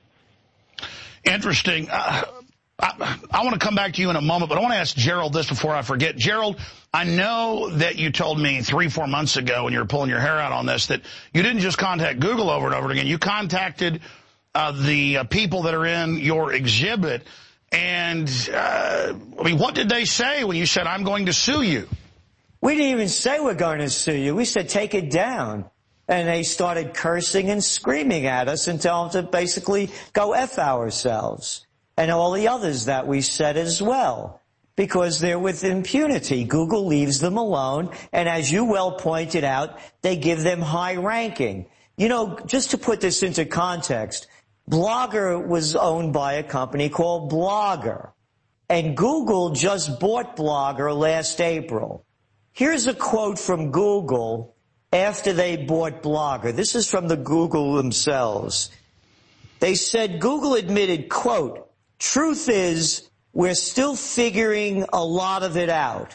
Interesting. Uh, I, I want to come back to you in a moment, but I want to ask Gerald this before I forget. Gerald, I know that you told me three, four months ago when you were pulling your hair out on this that you didn't just contact Google over and over again. You contacted uh, the uh, people that are in your exhibit. And, uh, I mean, what did they say when you said, I'm going to sue you? We didn't even say we're going to sue you. We said, take it down. And they started cursing and screaming at us and telling us to basically go F ourselves. And all the others that we said as well, because they're with impunity. Google leaves them alone, and as you well pointed out, they give them high ranking. You know, just to put this into context, Blogger was owned by a company called Blogger, and Google just bought Blogger last April. Here's a quote from Google after they bought Blogger. This is from the Google themselves. They said, Google admitted, quote, truth is, we're still figuring a lot of it out.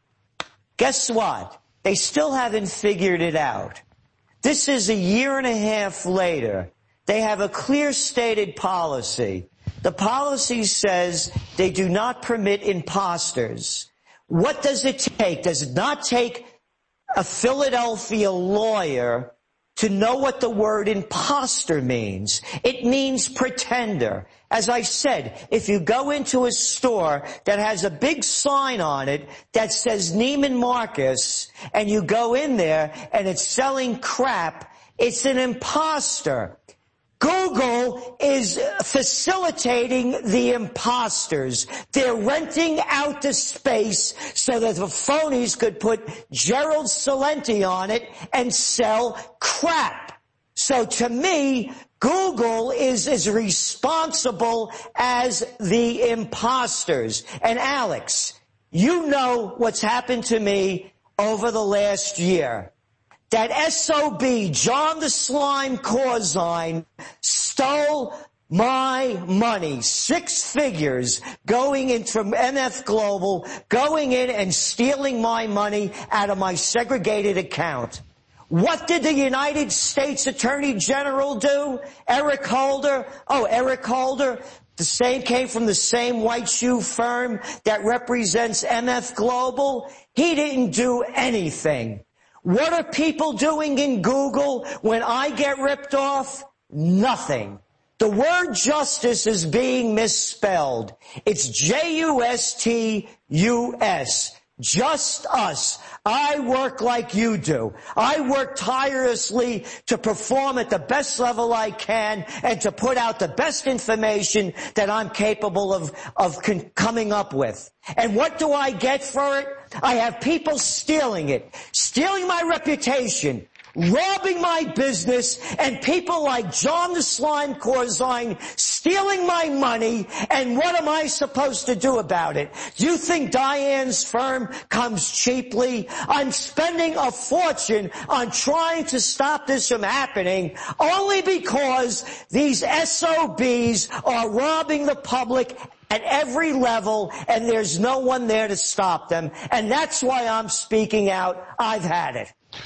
Guess what? They still haven't figured it out. This is a year and a half later. They have a clear stated policy. The policy says they do not permit imposters. What does it take? Does it not take a Philadelphia lawyer to know what the word imposter means? It means pretender. As I said, if you go into a store that has a big sign on it that says Neiman Marcus, and you go in there and it's selling crap, it's an imposter. Google is facilitating the imposters. They're renting out the space so that the phonies could put Gerald Celente on it and sell crap. So to me, Google is as responsible as the imposters. And Alex, you know what's happened to me over the last year. That S O B, John the Slime Corzine, stole my money, six figures, going in from M F Global, going in and stealing my money out of my segregated account. What did the United States Attorney General do? Eric Holder. Oh, Eric Holder. The same came from the same white shoe firm that represents M F Global. He didn't do anything. What are people doing in Google when I get ripped off? Nothing. The word justice is being misspelled. It's J U S T U S. Just us. I work like you do. I work tirelessly to perform at the best level I can and to put out the best information that I'm capable of, of con- coming up with. And what do I get for it? I have people stealing it, stealing my reputation, robbing my business, and people like John the Slime Corzine stealing my money. And what am I supposed to do about it? Do you think Diane's firm comes cheaply? I'm spending a fortune on trying to stop this from happening only because these S O Bs are robbing the public at every level, and there's no one there to stop them. And that's why I'm speaking out. I've had it.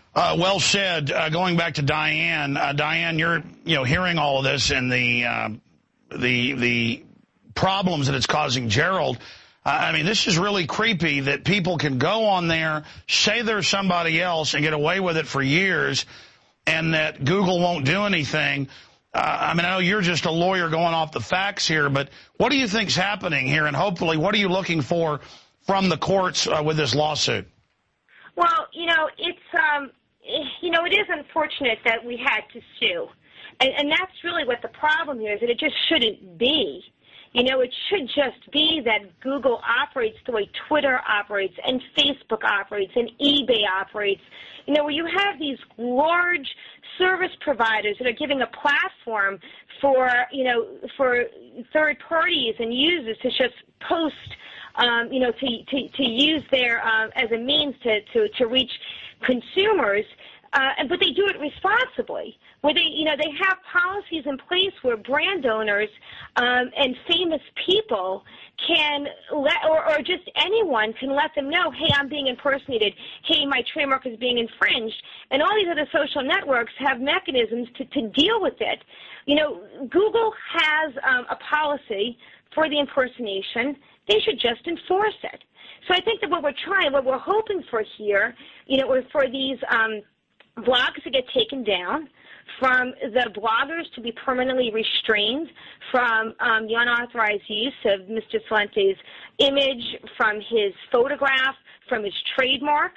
Uh, well said. Uh, going back to Diane, uh, Diane, you're you know hearing all of this and the uh, the the problems that it's causing Gerald. Uh, I mean, this is really creepy that people can go on there, say they're somebody else, and get away with it for years, and that Google won't do anything. Uh, I mean, I know you're just a lawyer going off the facts here, but what do you think's happening here? And hopefully, what are you looking for from the courts uh, with this lawsuit? Well, you know, it's um, you know, it is unfortunate that we had to sue, and, and that's really what the problem here is. That it just shouldn't be. You know, it should just be that Google operates the way Twitter operates and Facebook operates and eBay operates. You know, where you have these large service providers that are giving a platform for, you know, for third parties and users to just post, um, you know, to, to, to use their, uh, as a means to, to, to reach consumers. Uh, but they do it responsibly, where they, you know, they have policies in place where brand owners um, and famous people can let, or, or just anyone can let them know, hey, I'm being impersonated, hey, my trademark is being infringed, and all these other social networks have mechanisms to, to deal with it. You know, Google has um, a policy for the impersonation. They should just enforce it. So I think that what we're trying, what we're hoping for here, you know, for these um, blogs to get taken down, from the bloggers to be permanently restrained from um, the unauthorized use of Mister Salente's image, from his photograph, from his trademark,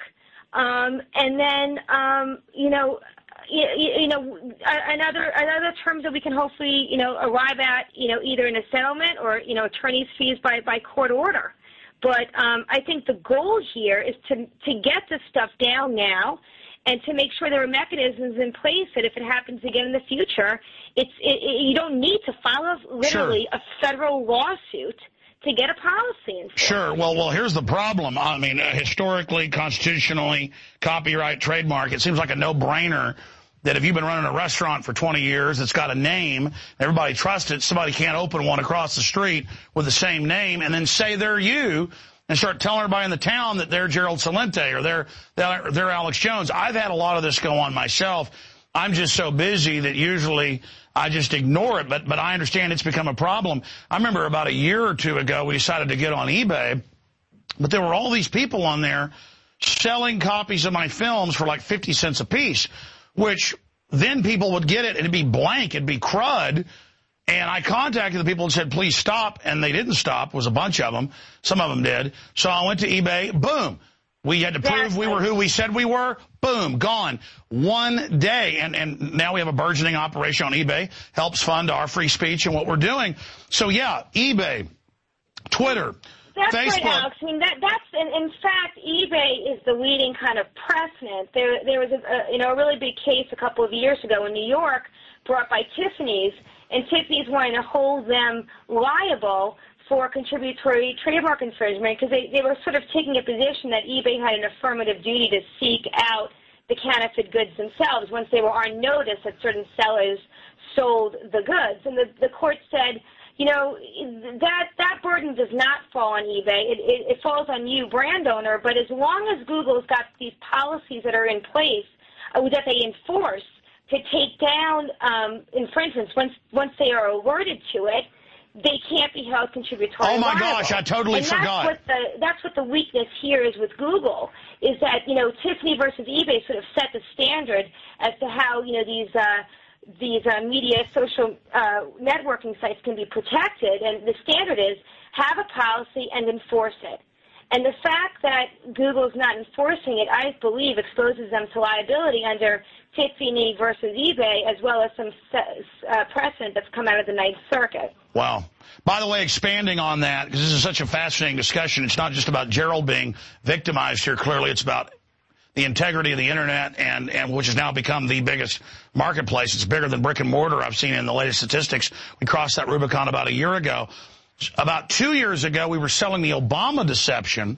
um, and then, um, you know, you, you know, another another terms that we can hopefully, you know, arrive at, you know, either in a settlement or, you know, attorney's fees by, by court order. But um, I think the goal here is to to get this stuff down now, and to make sure there are mechanisms in place that if it happens again in the future, it's it, it, you don't need to file literally sure. a federal lawsuit to get a policy in place. Sure. Well, well, here's the problem. I mean, uh, historically, constitutionally, copyright, trademark, it seems like a no-brainer that if you've been running a restaurant for twenty years, it's got a name, everybody trusts it, somebody can't open one across the street with the same name and then say they're you and start telling everybody in the town that they're Gerald Celente or they're, they're, they're Alex Jones. I've had a lot of this go on myself. I'm just so busy that usually I just ignore it, but, but I understand it's become a problem. I remember about a year or two ago, we decided to get on eBay, but there were all these people on there selling copies of my films for like fifty cents a piece, which then people would get it and it'd be blank, it'd be crud. And I contacted the people and said, please stop. And they didn't stop. It was a bunch of them. Some of them did. So I went to eBay. Boom. We had to prove we were who we said we were. Boom. Gone. One day. And, and now we have a burgeoning operation on eBay. Helps fund our free speech and what we're doing. So, yeah, eBay, Twitter, that's Facebook. Right, Alex. I mean, that, that's, in, in fact, eBay is the leading kind of precedent. There, there was a, a, you know, a really big case a couple of years ago in New York brought by Tiffany's. And Tiffany's wanting to hold them liable for contributory trademark infringement because they, they were sort of taking a position that eBay had an affirmative duty to seek out the counterfeit goods themselves once they were on notice that certain sellers sold the goods. And the, the court said, you know, that, that burden does not fall on eBay. It, it, it falls on you, brand owner. But as long as Google's got these policies that are in place uh, that they enforce, to take down um, infringements once once they are alerted to it, they can't be held contributory Oh, my liable. gosh, I totally and forgot. That's what, the, that's what the weakness here is with Google, is that, you know, Tiffany versus eBay sort of set the standard as to how, you know, these uh, these uh, media social uh, networking sites can be protected. And the standard is have a policy and enforce it. And the fact that Google is not enforcing it, I believe, exposes them to liability under Tiffany versus eBay, as well as some uh, precedent that's come out of the Ninth Circuit. Wow. By the way, expanding on that, because this is such a fascinating discussion, it's not just about Gerald being victimized here. Clearly, it's about the integrity of the Internet, and, and which has now become the biggest marketplace. It's bigger than brick and mortar, I've seen in the latest statistics. We crossed that Rubicon about a year ago. About two years ago, we were selling the Obama deception,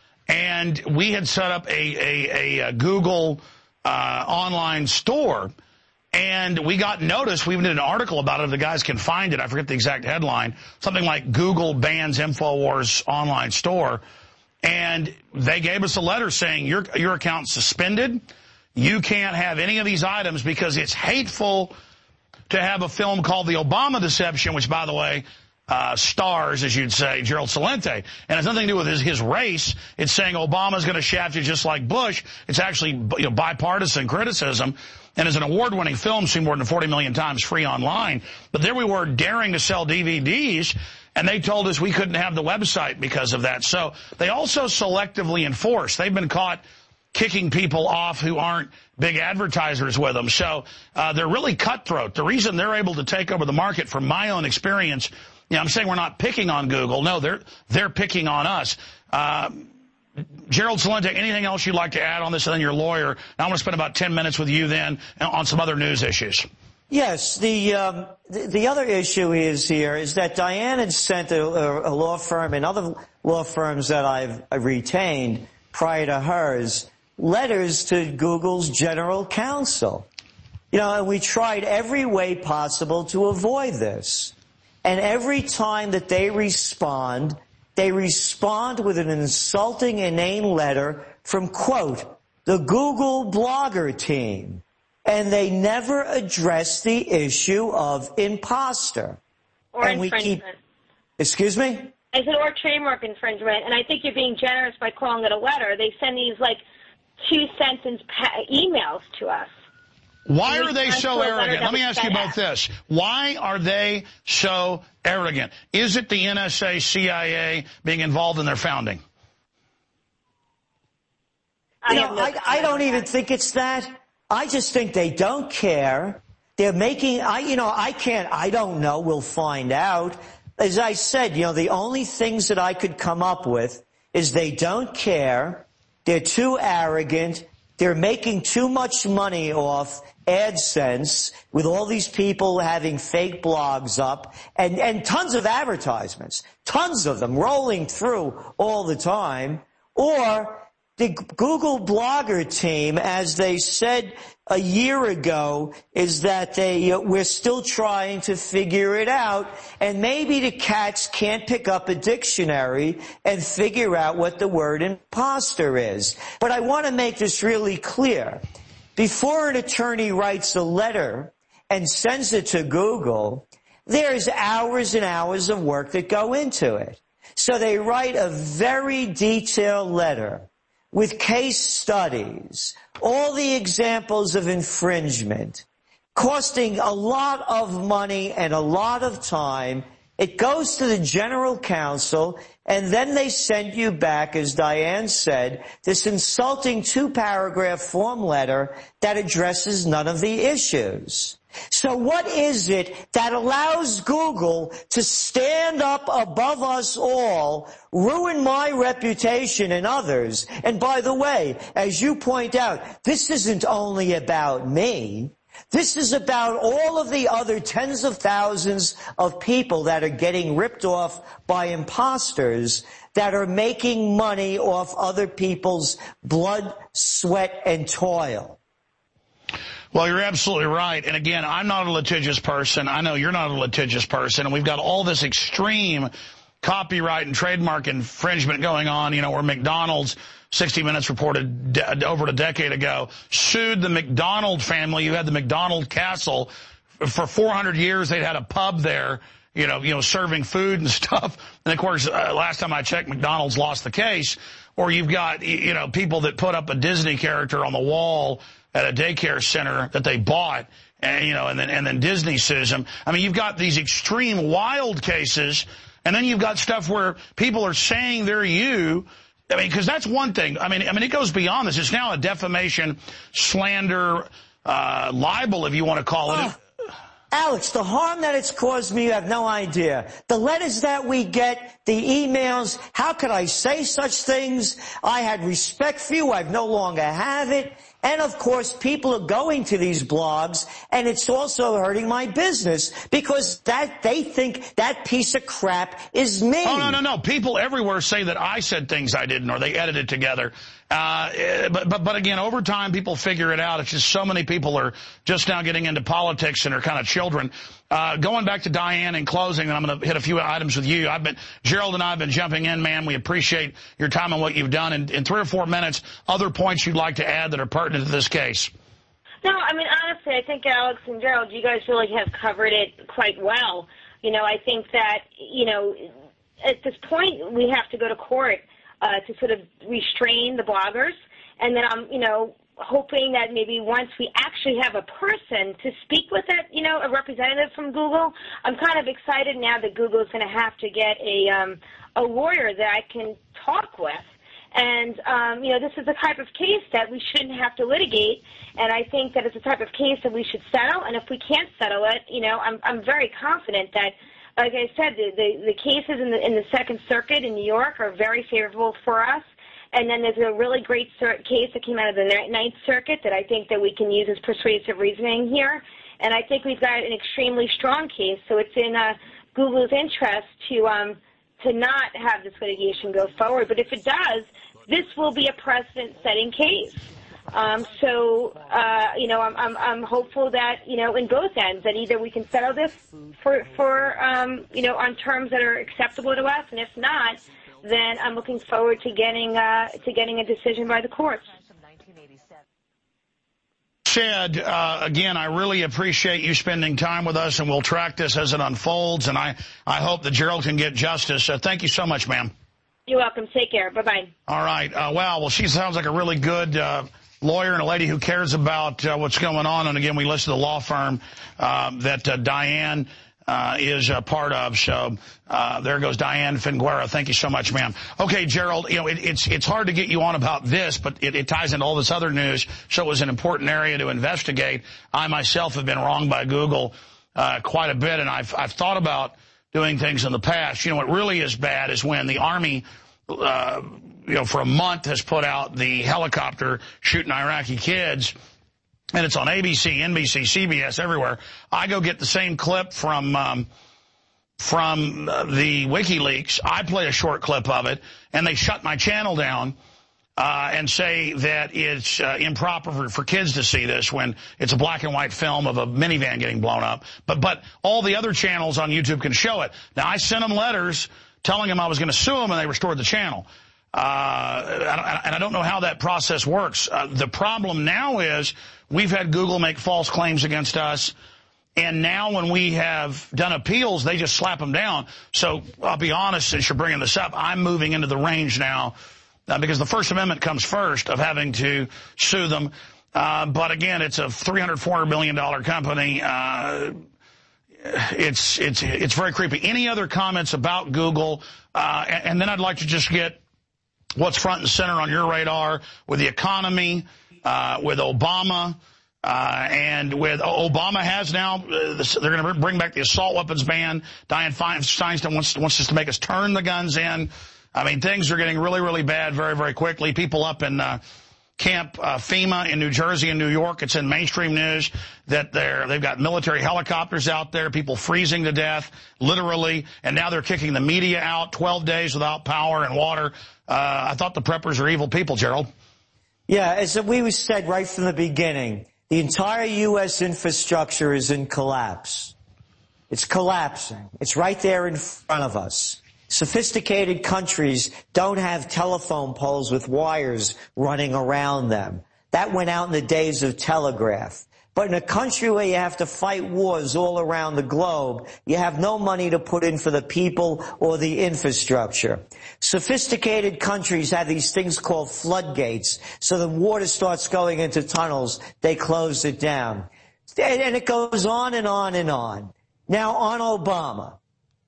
and we had set up a, a, a, a Google uh, online store, and we got notice. We even did an article about it. If the guys can find it, I forget the exact headline, something like Google bans InfoWars online store, and they gave us a letter saying your your account's suspended, you can't have any of these items because it's hateful to have a film called The Obama Deception, which, by the way, uh, stars, as you'd say, Gerald Celente. And it has nothing to do with his, his race. It's saying Obama's going to shaft you just like Bush. It's actually, you know, bipartisan criticism. And as an award-winning film, seen more than forty million times free online. But there we were daring to sell D V Ds, and they told us we couldn't have the website because of that. So they also selectively enforce. They've been caught kicking people off who aren't big advertisers with them. So uh, they're really cutthroat. The reason they're able to take over the market, from my own experience, you know, I'm saying we're not picking on Google. No, they're they're picking on us. Uh, Gerald Celente, anything else you'd like to add on this? And then your lawyer. Now I'm going to spend about ten minutes with you then on some other news issues. Yes, the, um, the the other issue is here is that Diane had sent a, a law firm and other law firms that I've, I've retained prior to hers letters to Google's general counsel. You know, and we tried every way possible to avoid this. And every time that they respond, they respond with an insulting, inane letter from, quote, the Google blogger team. And they never address the issue of imposter. Or and infringement. We keep, excuse me? I said, or trademark infringement. And I think you're being generous by calling it a letter. They send these, like, two-sentence emails to us. Why are they so arrogant? Let me ask you about this. Why are they so arrogant? Is it the N S A, C I A being involved in their founding? You know, I, I don't even think it's that. I just think they don't care. They're making, I, you know, I can't, I don't know. We'll find out. As I said, you know, the only things that I could come up with is they don't care. They're too arrogant. They're making too much money off AdSense with all these people having fake blogs up and, and tons of advertisements, tons of them rolling through all the time. Or the Google blogger team, as they said a year ago, is that they uh, we're still trying to figure it out, and maybe the cats can't pick up a dictionary and figure out what the word imposter is. But I want to make this really clear. Before an attorney writes a letter and sends it to Google, there's hours and hours of work that go into it. So they write a very detailed letter with case studies, all the examples of infringement, costing a lot of money and a lot of time. It goes to the general counsel, and then they send you back, as Diane said, this insulting two-paragraph form letter that addresses none of the issues. So what is it that allows Google to stand up above us all, ruin my reputation and others? And by the way, as you point out, this isn't only about me. This is about all of the other tens of thousands of people that are getting ripped off by imposters that are making money off other people's blood, sweat, and toil. Well, you're absolutely right. And again, I'm not a litigious person. I know you're not a litigious person. And we've got all this extreme copyright and trademark infringement going on, you know, where McDonald's, sixty minutes reported de- over a decade ago, sued the McDonald family. You had the McDonald Castle. For four hundred years, they'd had a pub there, you know, you know, serving food and stuff. And of course, uh, last time I checked, McDonald's lost the case. Or you've got, you know, people that put up a Disney character on the wall at a daycare center that they bought, and, you know, and then, and then Disney sues them. I mean, you've got these extreme wild cases, and then you've got stuff where people are saying they're you. I mean, because that's one thing. I mean, I mean, it goes beyond this. It's now a defamation, slander, uh, libel, if you want to call it. Oh. Alex, the harm that it's caused me, you have no idea. The letters that we get, the emails, how could I say such things? I had respect for you. I no longer have it. And, of course, people are going to these blogs, and it's also hurting my business because that they think that piece of crap is me. Oh, no, no, no. People everywhere say that I said things I didn't or they edited together. Uh, but, but, but again, over time, people figure it out. It's just so many people are just now getting into politics and are kind of children. Uh, Uh, going back to Diane in closing, and I'm going to hit a few items with you. I've been, Gerald and I have been jumping in, man. We appreciate your time and what you've done. In, in three or four minutes, other points you'd like to add that are pertinent to this case? No, I mean, honestly, I think Alex and Gerald, you guys really have covered it quite well. You know, I think that, you know, at this point, we have to go to court uh, to sort of restrain the bloggers. And then I'm, you know, hoping that maybe once we actually have a person to speak with it, you know, a representative from Google. I'm kind of excited now that Google is going to have to get a, um, a lawyer that I can talk with. And, um, you know, this is the type of case that we shouldn't have to litigate, and I think that it's a type of case that we should settle, and if we can't settle it, you know, I'm, I'm very confident that, like I said, the, the, the cases in the, in the Second Circuit in New York are very favorable for us, and then there's a really great case that came out of the Ninth Circuit that I think that we can use as persuasive reasoning here, and I think we've got an extremely strong case, so it's in uh, Google's interest to um, to not have this litigation go forward, but if it does, this will be a precedent-setting case. Um, so, uh, you know, I'm, I'm, I'm hopeful that, you know, in both ends, that either we can settle this for, for um, you know, on terms that are acceptable to us, and if not, then I'm looking forward to getting uh, to getting a decision by the courts. Said, uh, again, I really appreciate you spending time with us, and we'll track this as it unfolds, and I, I hope that Gerald can get justice. So thank you so much, ma'am. You're welcome. Take care. Bye-bye. All right. Uh, wow. Well, she sounds like a really good uh, lawyer and a lady who cares about uh, what's going on. And, again, we list the law firm uh, that uh, Diane uh, is a part of. So uh, there goes Diane Finguera. Thank you so much, ma'am. Okay, Gerald, you know, it, it's it's hard to get you on about this, but it, it ties into all this other news. So it was an important area to investigate. I myself have been wronged by Google uh, quite a bit, and I've I've thought about doing things in the past. You know, what really is bad is when the Army, uh, you know, for a month has put out the helicopter shooting Iraqi kids, and it's on A B C, N B C, C B S, everywhere. I go get the same clip from um, from uh, the WikiLeaks. I play a short clip of it, and they shut my channel down uh, and say that it's uh, improper for, for kids to see this when it's a black and white film of a minivan getting blown up. But but all the other channels on YouTube can show it. Now, I sent them letters telling them I was going to sue them, and they restored the channel. Uh, and I don't know how that process works. Uh, the problem now is we've had Google make false claims against us, and now when we have done appeals, they just slap them down. So I'll be honest, since you're bringing this up, I'm moving into the range now uh, because the First Amendment comes first of having to sue them. Uh, but again, it's a three hundred, four hundred million dollar company. Uh, it's, it's, it's very creepy. Any other comments about Google? Uh, and, and then I'd like to just get what's front and center on your radar with the economy, uh, with Obama, uh, and with Obama has now, uh, this, they're going to bring back the assault weapons ban. Dianne Feinstein wants, wants us to make us turn the guns in. I mean, things are getting really, really bad very, very quickly. People up in uh, Camp uh, FEMA in New Jersey and New York, it's in mainstream news that they're, they've got military helicopters out there, people freezing to death, literally, and now they're kicking the media out, twelve days without power and water. Uh, I thought the preppers are evil people, Gerald. Yeah, as we said right from the beginning, the entire U S infrastructure is in collapse. It's collapsing. It's right there in front of us. Sophisticated countries don't have telephone poles with wires running around them. That went out in the days of telegraph. But in a country where you have to fight wars all around the globe, you have no money to put in for the people or the infrastructure. Sophisticated countries have these things called floodgates. So the water starts going into tunnels, they close it down. And it goes on and on and on. Now, on Obama,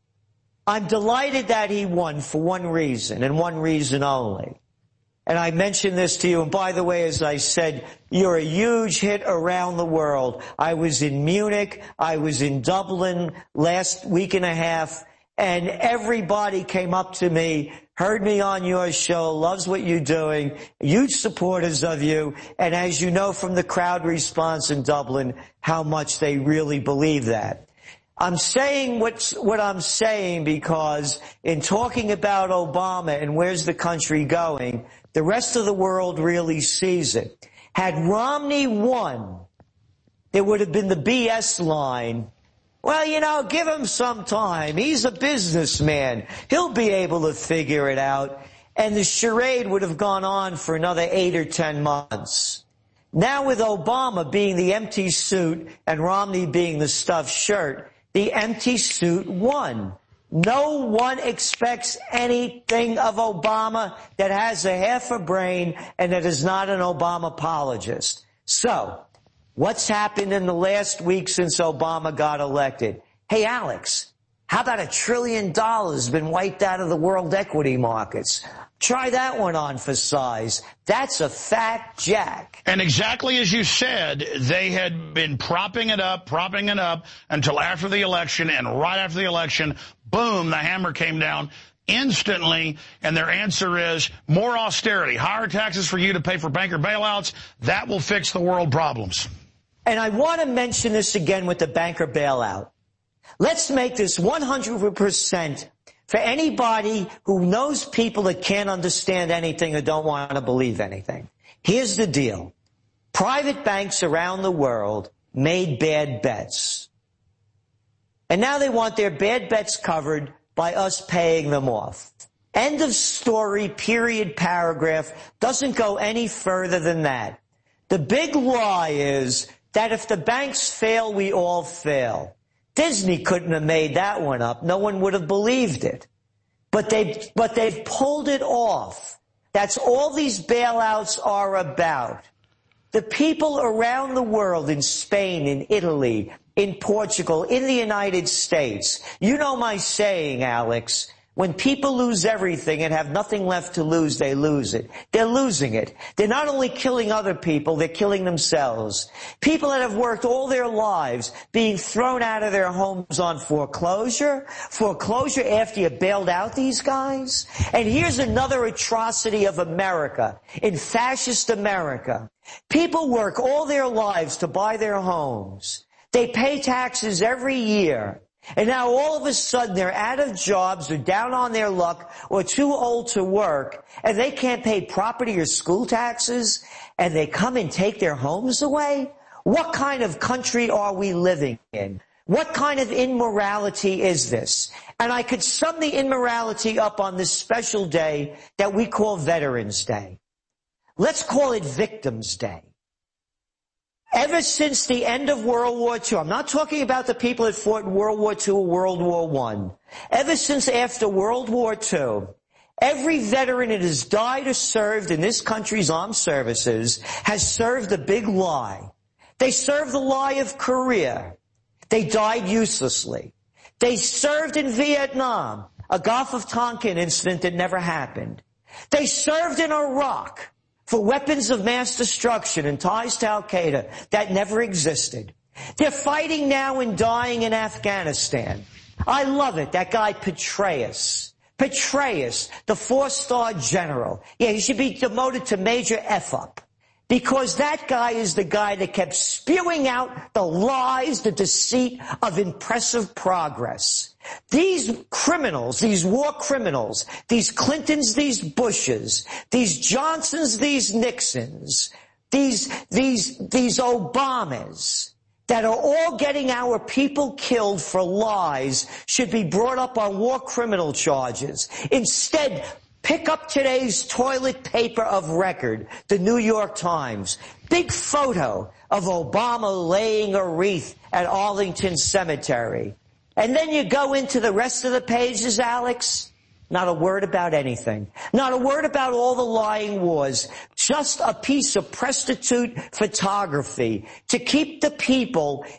I'm delighted that he won for one reason, and one reason only. And I mentioned this to you, and by the way, as I said, you're a huge hit around the world. I was in Munich, I was in Dublin last week and a half, and everybody came up to me, heard me on your show, loves what you're doing, huge supporters of you, and as you know from the crowd response in Dublin, how much they really believe that. I'm saying what's, what I'm saying because in talking about Obama and where's the country going, the rest of the world really sees it. Had Romney won, there would have been the B S line Well, you know, give him some time. He's a businessman. He'll be able to figure it out. And the charade would have gone on for another eight or ten months. Now with Obama being the empty suit and Romney being the stuffed shirt, the empty suit won. No one expects anything of Obama that has a half a brain and that is not an Obama apologist. So, what's happened in the last week since Obama got elected? Hey, Alex, how about a trillion dollars been wiped out of the world equity markets? Try that one on for size. That's a fat jack. And exactly as you said, they had been propping it up, propping it up until after the election, and right after the election, boom, the hammer came down instantly, and their answer is more austerity, higher taxes for you to pay for banker bailouts. That will fix the world problems. And I want to mention this again with the banker bailout. Let's make this one hundred percent for anybody who knows people that can't understand anything or don't want to believe anything. Here's the deal. Private banks around the world made bad bets. And now they want their bad bets covered by us paying them off. End of story, period, paragraph. Doesn't go any further than that. The big lie is that if the banks fail, we all fail. Disney couldn't have made that one up. No one would have believed it. But they, but they've pulled it off. That's all these bailouts are about. The people around the world, in Spain, in Italy, in Portugal, in the United States. You know my saying, Alex. When people lose everything and have nothing left to lose, they lose it. They're losing it. They're not only killing other people, they're killing themselves. People that have worked all their lives being thrown out of their homes on foreclosure. Foreclosure after you bailed out these guys. And here's another atrocity of America. In fascist America, people work all their lives to buy their homes. They pay taxes every year. And now all of a sudden they're out of jobs, they're down on their luck, or too old to work, and they can't pay property or school taxes, and they come and take their homes away? What kind of country are we living in? What kind of immorality is this? And I could sum the immorality up on this special day that we call Veterans Day. Let's call it Victims Day. Ever since the end of World War Two, I'm not talking about the people that fought in World War Two or World War One. Ever since after World War Two, every veteran that has died or served in this country's armed services has served a big lie. They served the lie of Korea. They died uselessly. They served in Vietnam, a Gulf of Tonkin incident that never happened. They served in Iraq for weapons of mass destruction and ties to Al-Qaeda that never existed. They're fighting now and dying in Afghanistan. I love it, that guy Petraeus. Petraeus, the four-star general. Yeah, he should be demoted to Major F-up. Because that guy is the guy that kept spewing out the lies, the deceit of impressive progress. These criminals, these war criminals, these Clintons, these Bushes, these Johnsons, these Nixons, these, these, these Obamas that are all getting our people killed for lies should be brought up on war criminal charges. Instead, pick up today's toilet paper of record, the New York Times. Big photo of Obama laying a wreath at Arlington Cemetery. And then you go into the rest of the pages, Alex, not a word about anything. Not a word about all the lying wars. Just a piece of prostitute photography to keep the people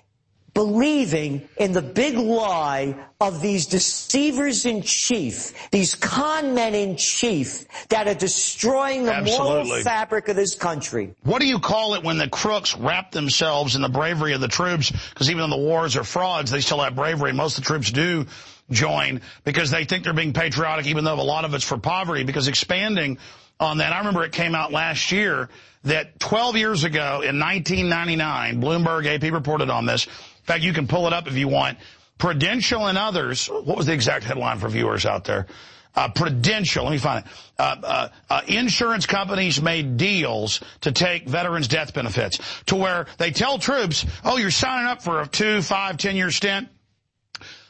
believing in the big lie of these deceivers in chief, these con men in chief that are destroying the Absolutely. moral fabric of this country. What do you call it when the crooks wrap themselves in the bravery of the troops? Because even though the wars are frauds, they still have bravery. Most of the troops do join because they think they're being patriotic, even though a lot of it's for poverty. Because expanding on that, I remember it came out last year that twelve years ago in nineteen ninety-nine, Bloomberg A P reported on this. In fact, you can pull it up if you want. Prudential and others, what was the exact headline for viewers out there? Uh, Prudential, let me find it. Uh, uh, uh, insurance companies made deals to take veterans' death benefits to where they tell troops, oh, you're signing up for a two, five, ten-year stint.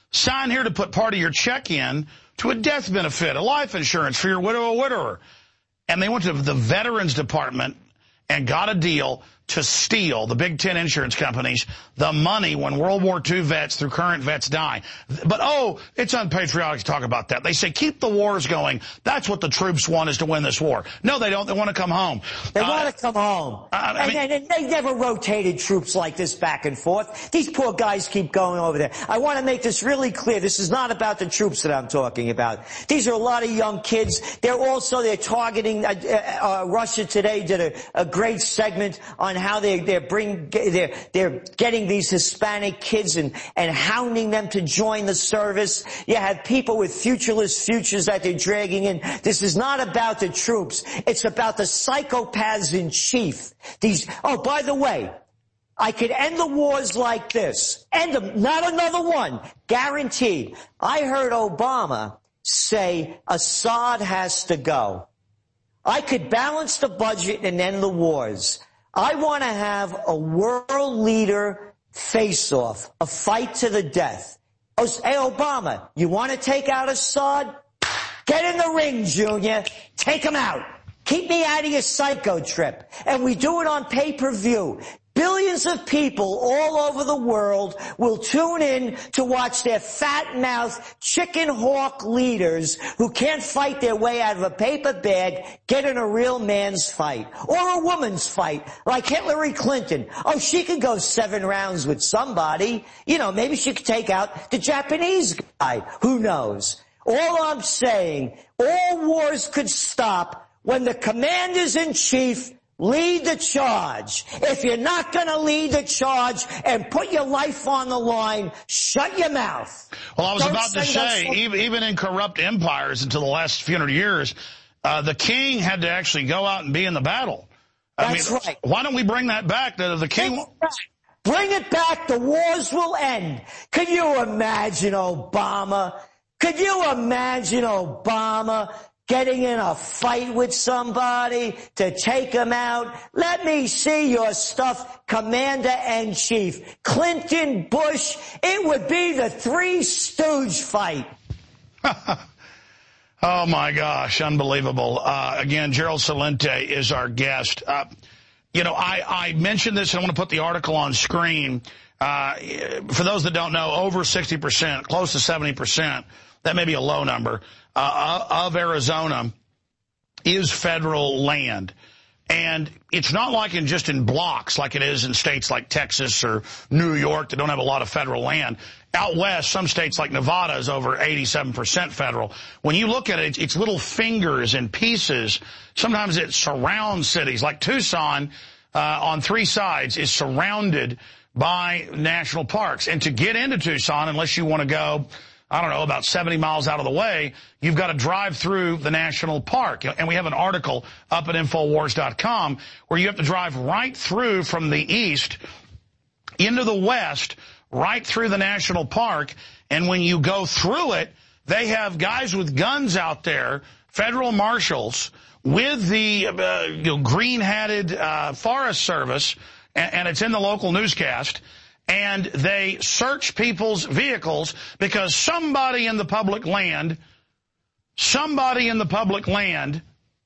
Sign here to put part of your check in to a death benefit, a life insurance for your widow or widower. And they went to the Veterans Department and got a deal to steal, the Big Ten insurance companies, the money when World War Two vets through current vets die. But, oh, it's unpatriotic to talk about that. They say keep the wars going. That's what the troops want, is to win this war. No, they don't. They want to come home. They uh, want to come home. Uh, I mean, and, and they never rotated troops like this back and forth. These poor guys keep going over there. I want to make this really clear. This is not about the troops that I'm talking about. These are a lot of young kids. They're also, they're targeting, uh, uh, Russia Today did a, a great segment on how they, they're bring, they're, they're getting these Hispanic kids and, and hounding them to join the service. You have people with futureless futures that they're dragging in. This is not about the troops. It's about the psychopaths in chief. These, oh, by the way, I could end the wars like this. End them, not another one. Guaranteed. I heard Obama say Assad has to go. I could balance the budget and end the wars. I want to have a world leader face-off, a fight to the death. Hey, Obama, you want to take out Assad? Get in the ring, Junior. Take him out. Keep me out of your psycho trip. And we do it on pay-per-view. Billions of people all over the world will tune in to watch their fat-mouthed chicken hawk leaders who can't fight their way out of a paper bag get in a real man's fight. Or a woman's fight, like Hillary Clinton. Oh, she could go seven rounds with somebody. You know, maybe she could take out the Japanese guy. Who knows? All I'm saying, all wars could stop when the commanders-in-chief lead the charge. If you're not going to lead the charge and put your life on the line, shut your mouth. Well, I was Don't about to say, even, even in corrupt empires until the last few hundred years, uh, the king had to actually go out and be in the battle. I That's mean, right. Why don't we bring that back? The, the king... Bring it back. The wars will end. Can you imagine Obama? Could you imagine Obama getting in a fight with somebody to take him out? Let me see your stuff, Commander-in-Chief. Clinton, Bush, it would be the Three Stooge fight. Oh, my gosh, unbelievable. Uh, again, Gerald Celente is our guest. Uh, you know, I, I mentioned this, and I want to put the article on screen. Uh, for those that don't know, over sixty percent, close to seventy percent, that may be a low number, uh, of Arizona is federal land. And it's not like in just in blocks like it is in states like Texas or New York that don't have a lot of federal land. Out west, some states like Nevada is over eighty-seven percent federal. When you look at it, it's, it's little fingers and pieces. Sometimes it surrounds cities. Like Tucson, uh, on three sides, is surrounded by national parks. And to get into Tucson, unless you want to go, I don't know, about seventy miles out of the way, you've got to drive through the national park. And we have an article up at Infowars dot com where you have to drive right through from the east into the west, right through the national park. And when you go through it, they have guys with guns out there, federal marshals, with the uh, you know, green-hatted uh, Forest Service, and, and it's in the local newscast. And they search people's vehicles because somebody in the public land, somebody in the public land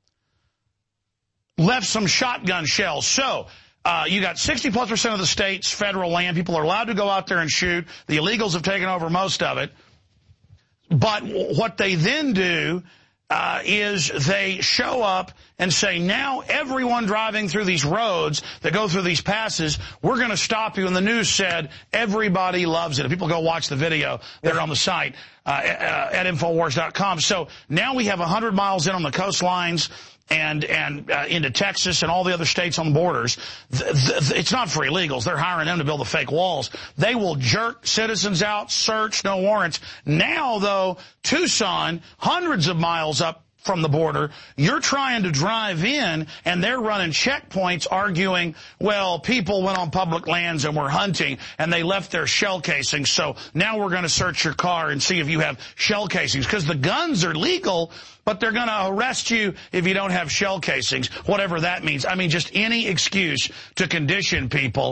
left some shotgun shells. So uh, you got sixty plus percent of the state's federal land. People are allowed to go out there and shoot. The illegals have taken over most of it. But what they then do Uh, is they show up and say, now everyone driving through these roads that go through these passes, we're going to stop you. And the news said everybody loves it. If people go watch the video, they're on the site uh, at Infowars dot com. So now we have one hundred miles in on the coastlines and and uh, into Texas and all the other states on the borders. Th th it's not for illegals. They're hiring them to build the fake walls. They will jerk citizens out, search, no warrants. Now, though, Tucson, hundreds of miles up from the border, you're trying to drive in, and they're running checkpoints arguing, well, people went on public lands and were hunting, and they left their shell casings, so now we're going to search your car and see if you have shell casings, because the guns are legal, but they're going to arrest you if you don't have shell casings, whatever that means. I mean, just any excuse to condition people.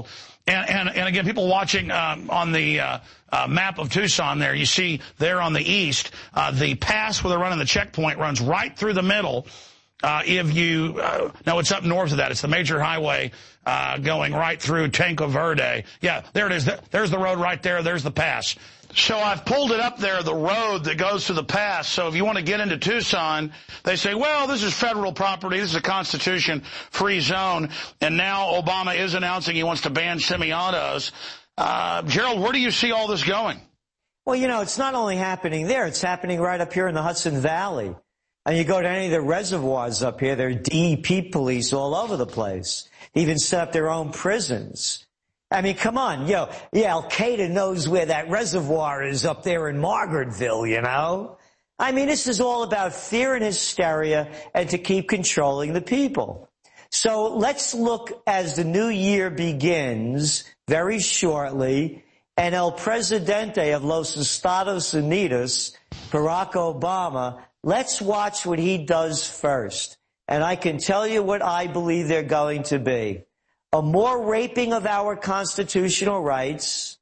And, and, and again, people watching um, on the uh, uh, map of Tucson there, you see there on the east, uh, the pass where they're running the checkpoint runs right through the middle. Uh, if you, uh, no, it's up north of that. It's the major highway uh, going right through Tanco Verde. Yeah, there it is. There's the road right there. There's the pass. So I've pulled it up there, the road that goes to the pass. So if you want to get into Tucson, they say, well, this is federal property. This is a Constitution-free zone. And now Obama is announcing he wants to ban semi-autos. Uh, Gerald, where do you see all this going? Well, you know, it's not only happening there. It's happening right up here in the Hudson Valley. And you go to any of the reservoirs up here, there are D E P police all over the place. They even set up their own prisons. I mean, come on, yo, yeah, Al-Qaeda knows where that reservoir is up there in Margaretville, you know? I mean, this is all about fear and hysteria and to keep controlling the people. So let's look as the new year begins very shortly, and El Presidente of Los Estados Unidos, Barack Obama, let's watch what he does first. And I can tell you what I believe they're going to be. A more raping of our constitutional rights.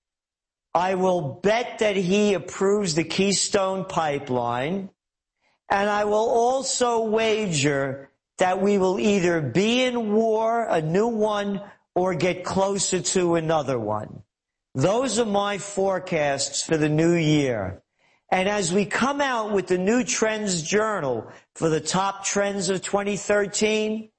I will bet that he approves the Keystone Pipeline. And I will also wager that we will either be in war, a new one, or get closer to another one. Those are my forecasts for the new year. And as we come out with the new Trends Journal for the top trends of twenty thirteen,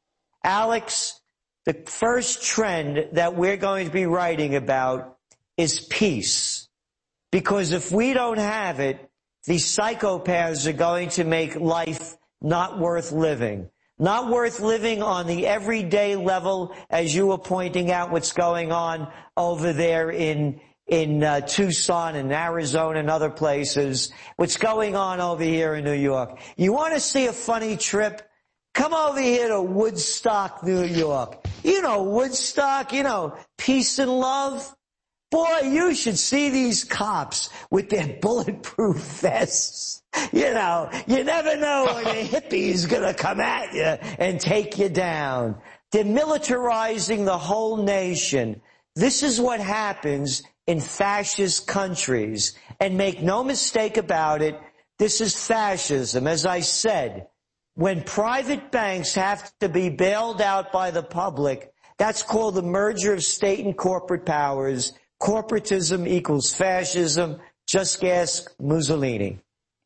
Alex, the first trend that we're going to be writing about is peace. Because if we don't have it, these psychopaths are going to make life not worth living. Not worth living on the everyday level, as you were pointing out what's going on over there in in uh, Tucson and Arizona and other places. What's going on over here in New York. You want to see a funny trip? Come over here to Woodstock, New York. You know Woodstock, you know, peace and love. Boy, you should see these cops with their bulletproof vests. You know, you never know when a hippie's gonna come at you and take you down. They're militarizing the whole nation. This is what happens in fascist countries. And make no mistake about it, this is fascism. As I said, when private banks have to be bailed out by the public, that's called the merger of state and corporate powers. Corporatism equals fascism. Just ask Mussolini.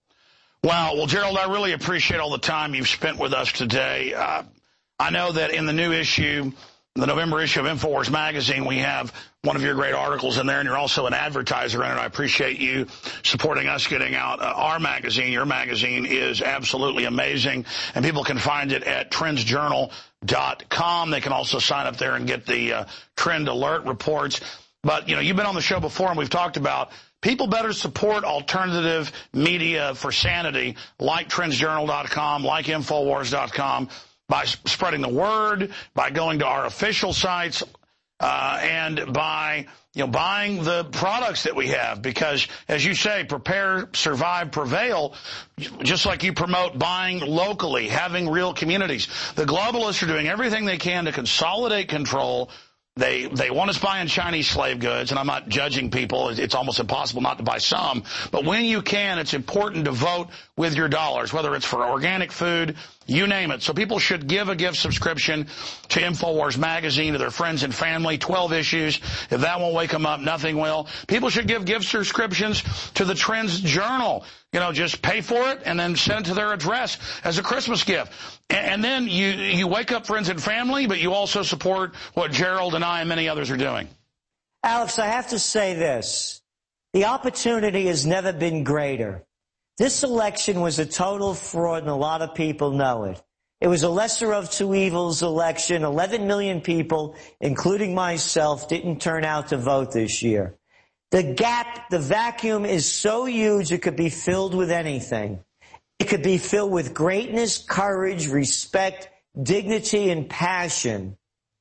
Wow. Well, Gerald, I really appreciate all the time you've spent with us today. Uh, I know that in the new issue, the November issue of InfoWars magazine, we have one of your great articles in there, and you're also an advertiser in it. I appreciate you supporting us getting out uh, our magazine. Your magazine is absolutely amazing, and people can find it at trends journal dot com. They can also sign up there and get the uh, trend alert reports. But, you know, you've been on the show before, and we've talked about people better support alternative media for sanity, like trends journal dot com, like infowars dot com, by spreading the word, by going to our official sites, uh, and by, you know, buying the products that we have. Because, as you say, prepare, survive, prevail, just like you promote buying locally, having real communities. The globalists are doing everything they can to consolidate control. They they want us buying Chinese slave goods, and I'm not judging people. It's almost impossible not to buy some. But when you can, it's important to vote with your dollars, whether it's for organic food, you name it. So people should give a gift subscription to InfoWars magazine to their friends and family, twelve issues. If that won't wake them up, nothing will. People should give gift subscriptions to the Trends Journal. You know, just pay for it and then send it to their address as a Christmas gift. And then you, you wake up friends and family, but you also support what Gerald and I and many others are doing. Alex, I have to say this. The opportunity has never been greater. This election was a total fraud, and a lot of people know it. It was a lesser of two evils election. eleven million people, including myself, didn't turn out to vote this year. The gap, the vacuum is so huge it could be filled with anything. It could be filled with greatness, courage, respect, dignity, and passion,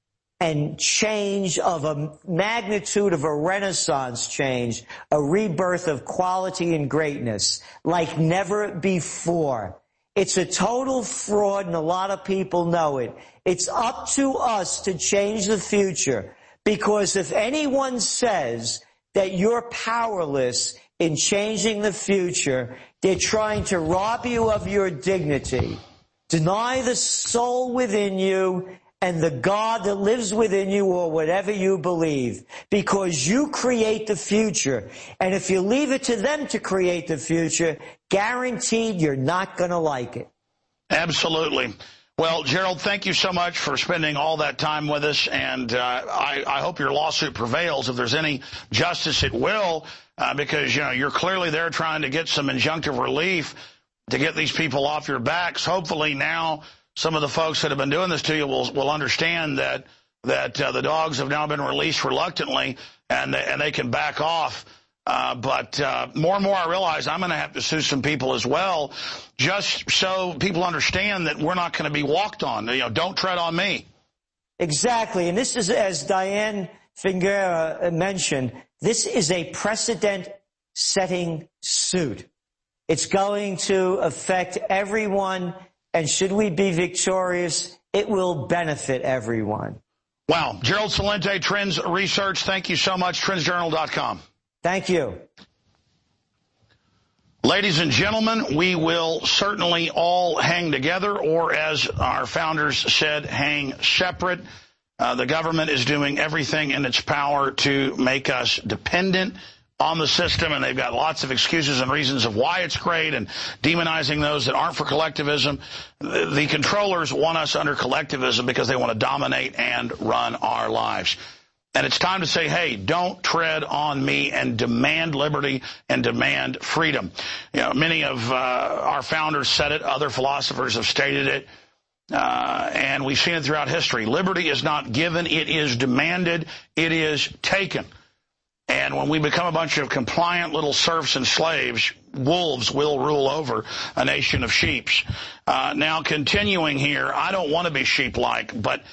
and change of a magnitude of a renaissance change, a rebirth of quality and greatness like never before. It's a total fraud, and a lot of people know it. It's up to us to change the future. Because if anyone says that you're powerless in changing the future, they're trying to rob you of your dignity, deny the soul within you and the God that lives within you, or whatever you believe, because you create the future. And if you leave it to them to create the future, guaranteed you're not going to like it. Absolutely. Well, Gerald, thank you so much for spending all that time with us, and uh, I, I hope your lawsuit prevails. If there's any justice, it will, uh, because, you know, you're clearly there trying to get some injunctive relief to get these people off your backs. Hopefully now some of the folks that have been doing this to you will will understand that that uh, the dogs have now been released reluctantly, and they, and they can back off. Uh, but uh, more and more I realize I'm going to have to sue some people as well, just so people understand that we're not going to be walked on. You know, don't tread on me. Exactly. And this is, as Diane Figueira mentioned, this is a precedent-setting suit. It's going to affect everyone, and should we be victorious, it will benefit everyone. Wow. Gerald Celente, Trends Research, thank you so much. trends journal dot com. Thank you. Ladies and gentlemen, we will certainly all hang together, or as our founders said, hang separate. Uh, the government is doing everything in its power to make us dependent on the system, and they've got lots of excuses and reasons of why it's great, and demonizing those that aren't for collectivism. The, the controllers want us under collectivism because they want to dominate and run our lives. And it's time to say, hey, don't tread on me, and demand liberty and demand freedom. You know, many of uh, our founders said it. Other philosophers have stated it. Uh, and we've seen it throughout history. Liberty is not given. It is demanded. It is taken. And when we become a bunch of compliant little serfs and slaves, wolves will rule over a nation of sheep. Uh, now, continuing here, I don't want to be sheep-like, but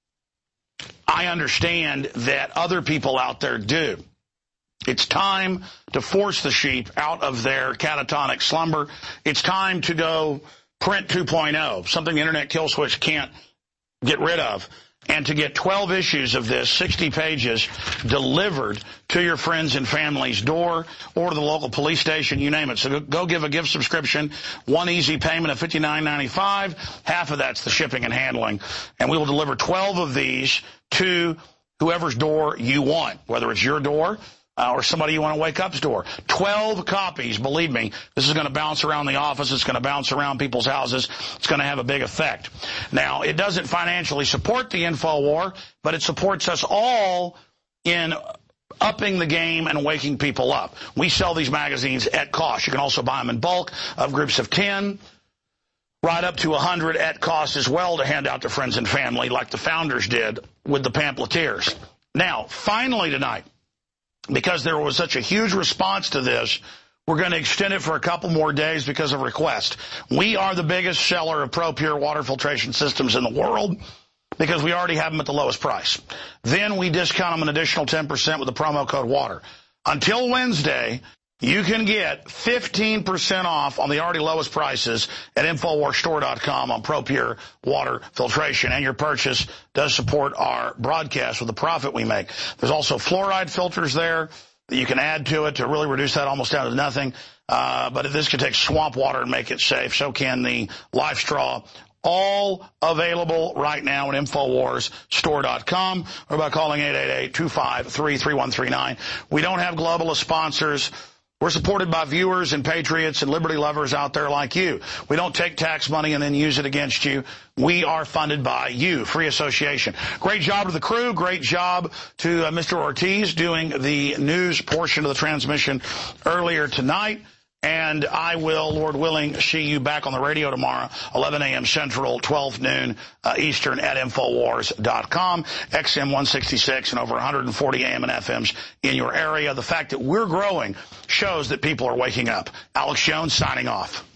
I understand that other people out there do. It's time to force the sheep out of their catatonic slumber. It's time to go print two point oh, something the Internet kill switch can't get rid of, and to get twelve issues of this, sixty pages, delivered to your friends and family's door or to the local police station, you name it. So go give a gift subscription, one easy payment of fifty-nine ninety-five. Half of that's the shipping and handling. And we will deliver twelve of these to whoever's door you want, whether it's your door uh, or somebody you want to wake up's door. twelve copies, believe me, this is going to bounce around the office. It's going to bounce around people's houses. It's going to have a big effect. Now, it doesn't financially support the InfoWar, but it supports us all in upping the game and waking people up. We sell these magazines at cost. You can also buy them in bulk of groups of ten, right up to one hundred at cost as well, to hand out to friends and family like the founders did with the pamphleteers. Now, finally tonight, because there was such a huge response to this, we're going to extend it for a couple more days because of request. We are the biggest seller of ProPure water filtration systems in the world because we already have them at the lowest price. Then we discount them an additional ten percent with the promo code WATER. Until Wednesday, you can get fifteen percent off on the already lowest prices at infowars store dot com on ProPure water filtration. And your purchase does support our broadcast with the profit we make. There's also fluoride filters there that you can add to it to really reduce that almost down to nothing. Uh, but this can take swamp water and make it safe. So can the Life Straw. All available right now at infowars store dot com or by calling eight eight eight, two five three, three one three nine. We don't have globalist sponsors. We're supported by viewers and patriots and liberty lovers out there like you. We don't take tax money and then use it against you. We are funded by you, free association. Great job to the crew. Great job to uh, Mister Ortiz doing the news portion of the transmission earlier tonight. And I will, Lord willing, see you back on the radio tomorrow, eleven a.m. Central, twelve noon uh, Eastern at infowars dot com, X M one sixty-six, and over one hundred forty A M and F Ms in your area. The fact that we're growing shows that people are waking up. Alex Jones signing off.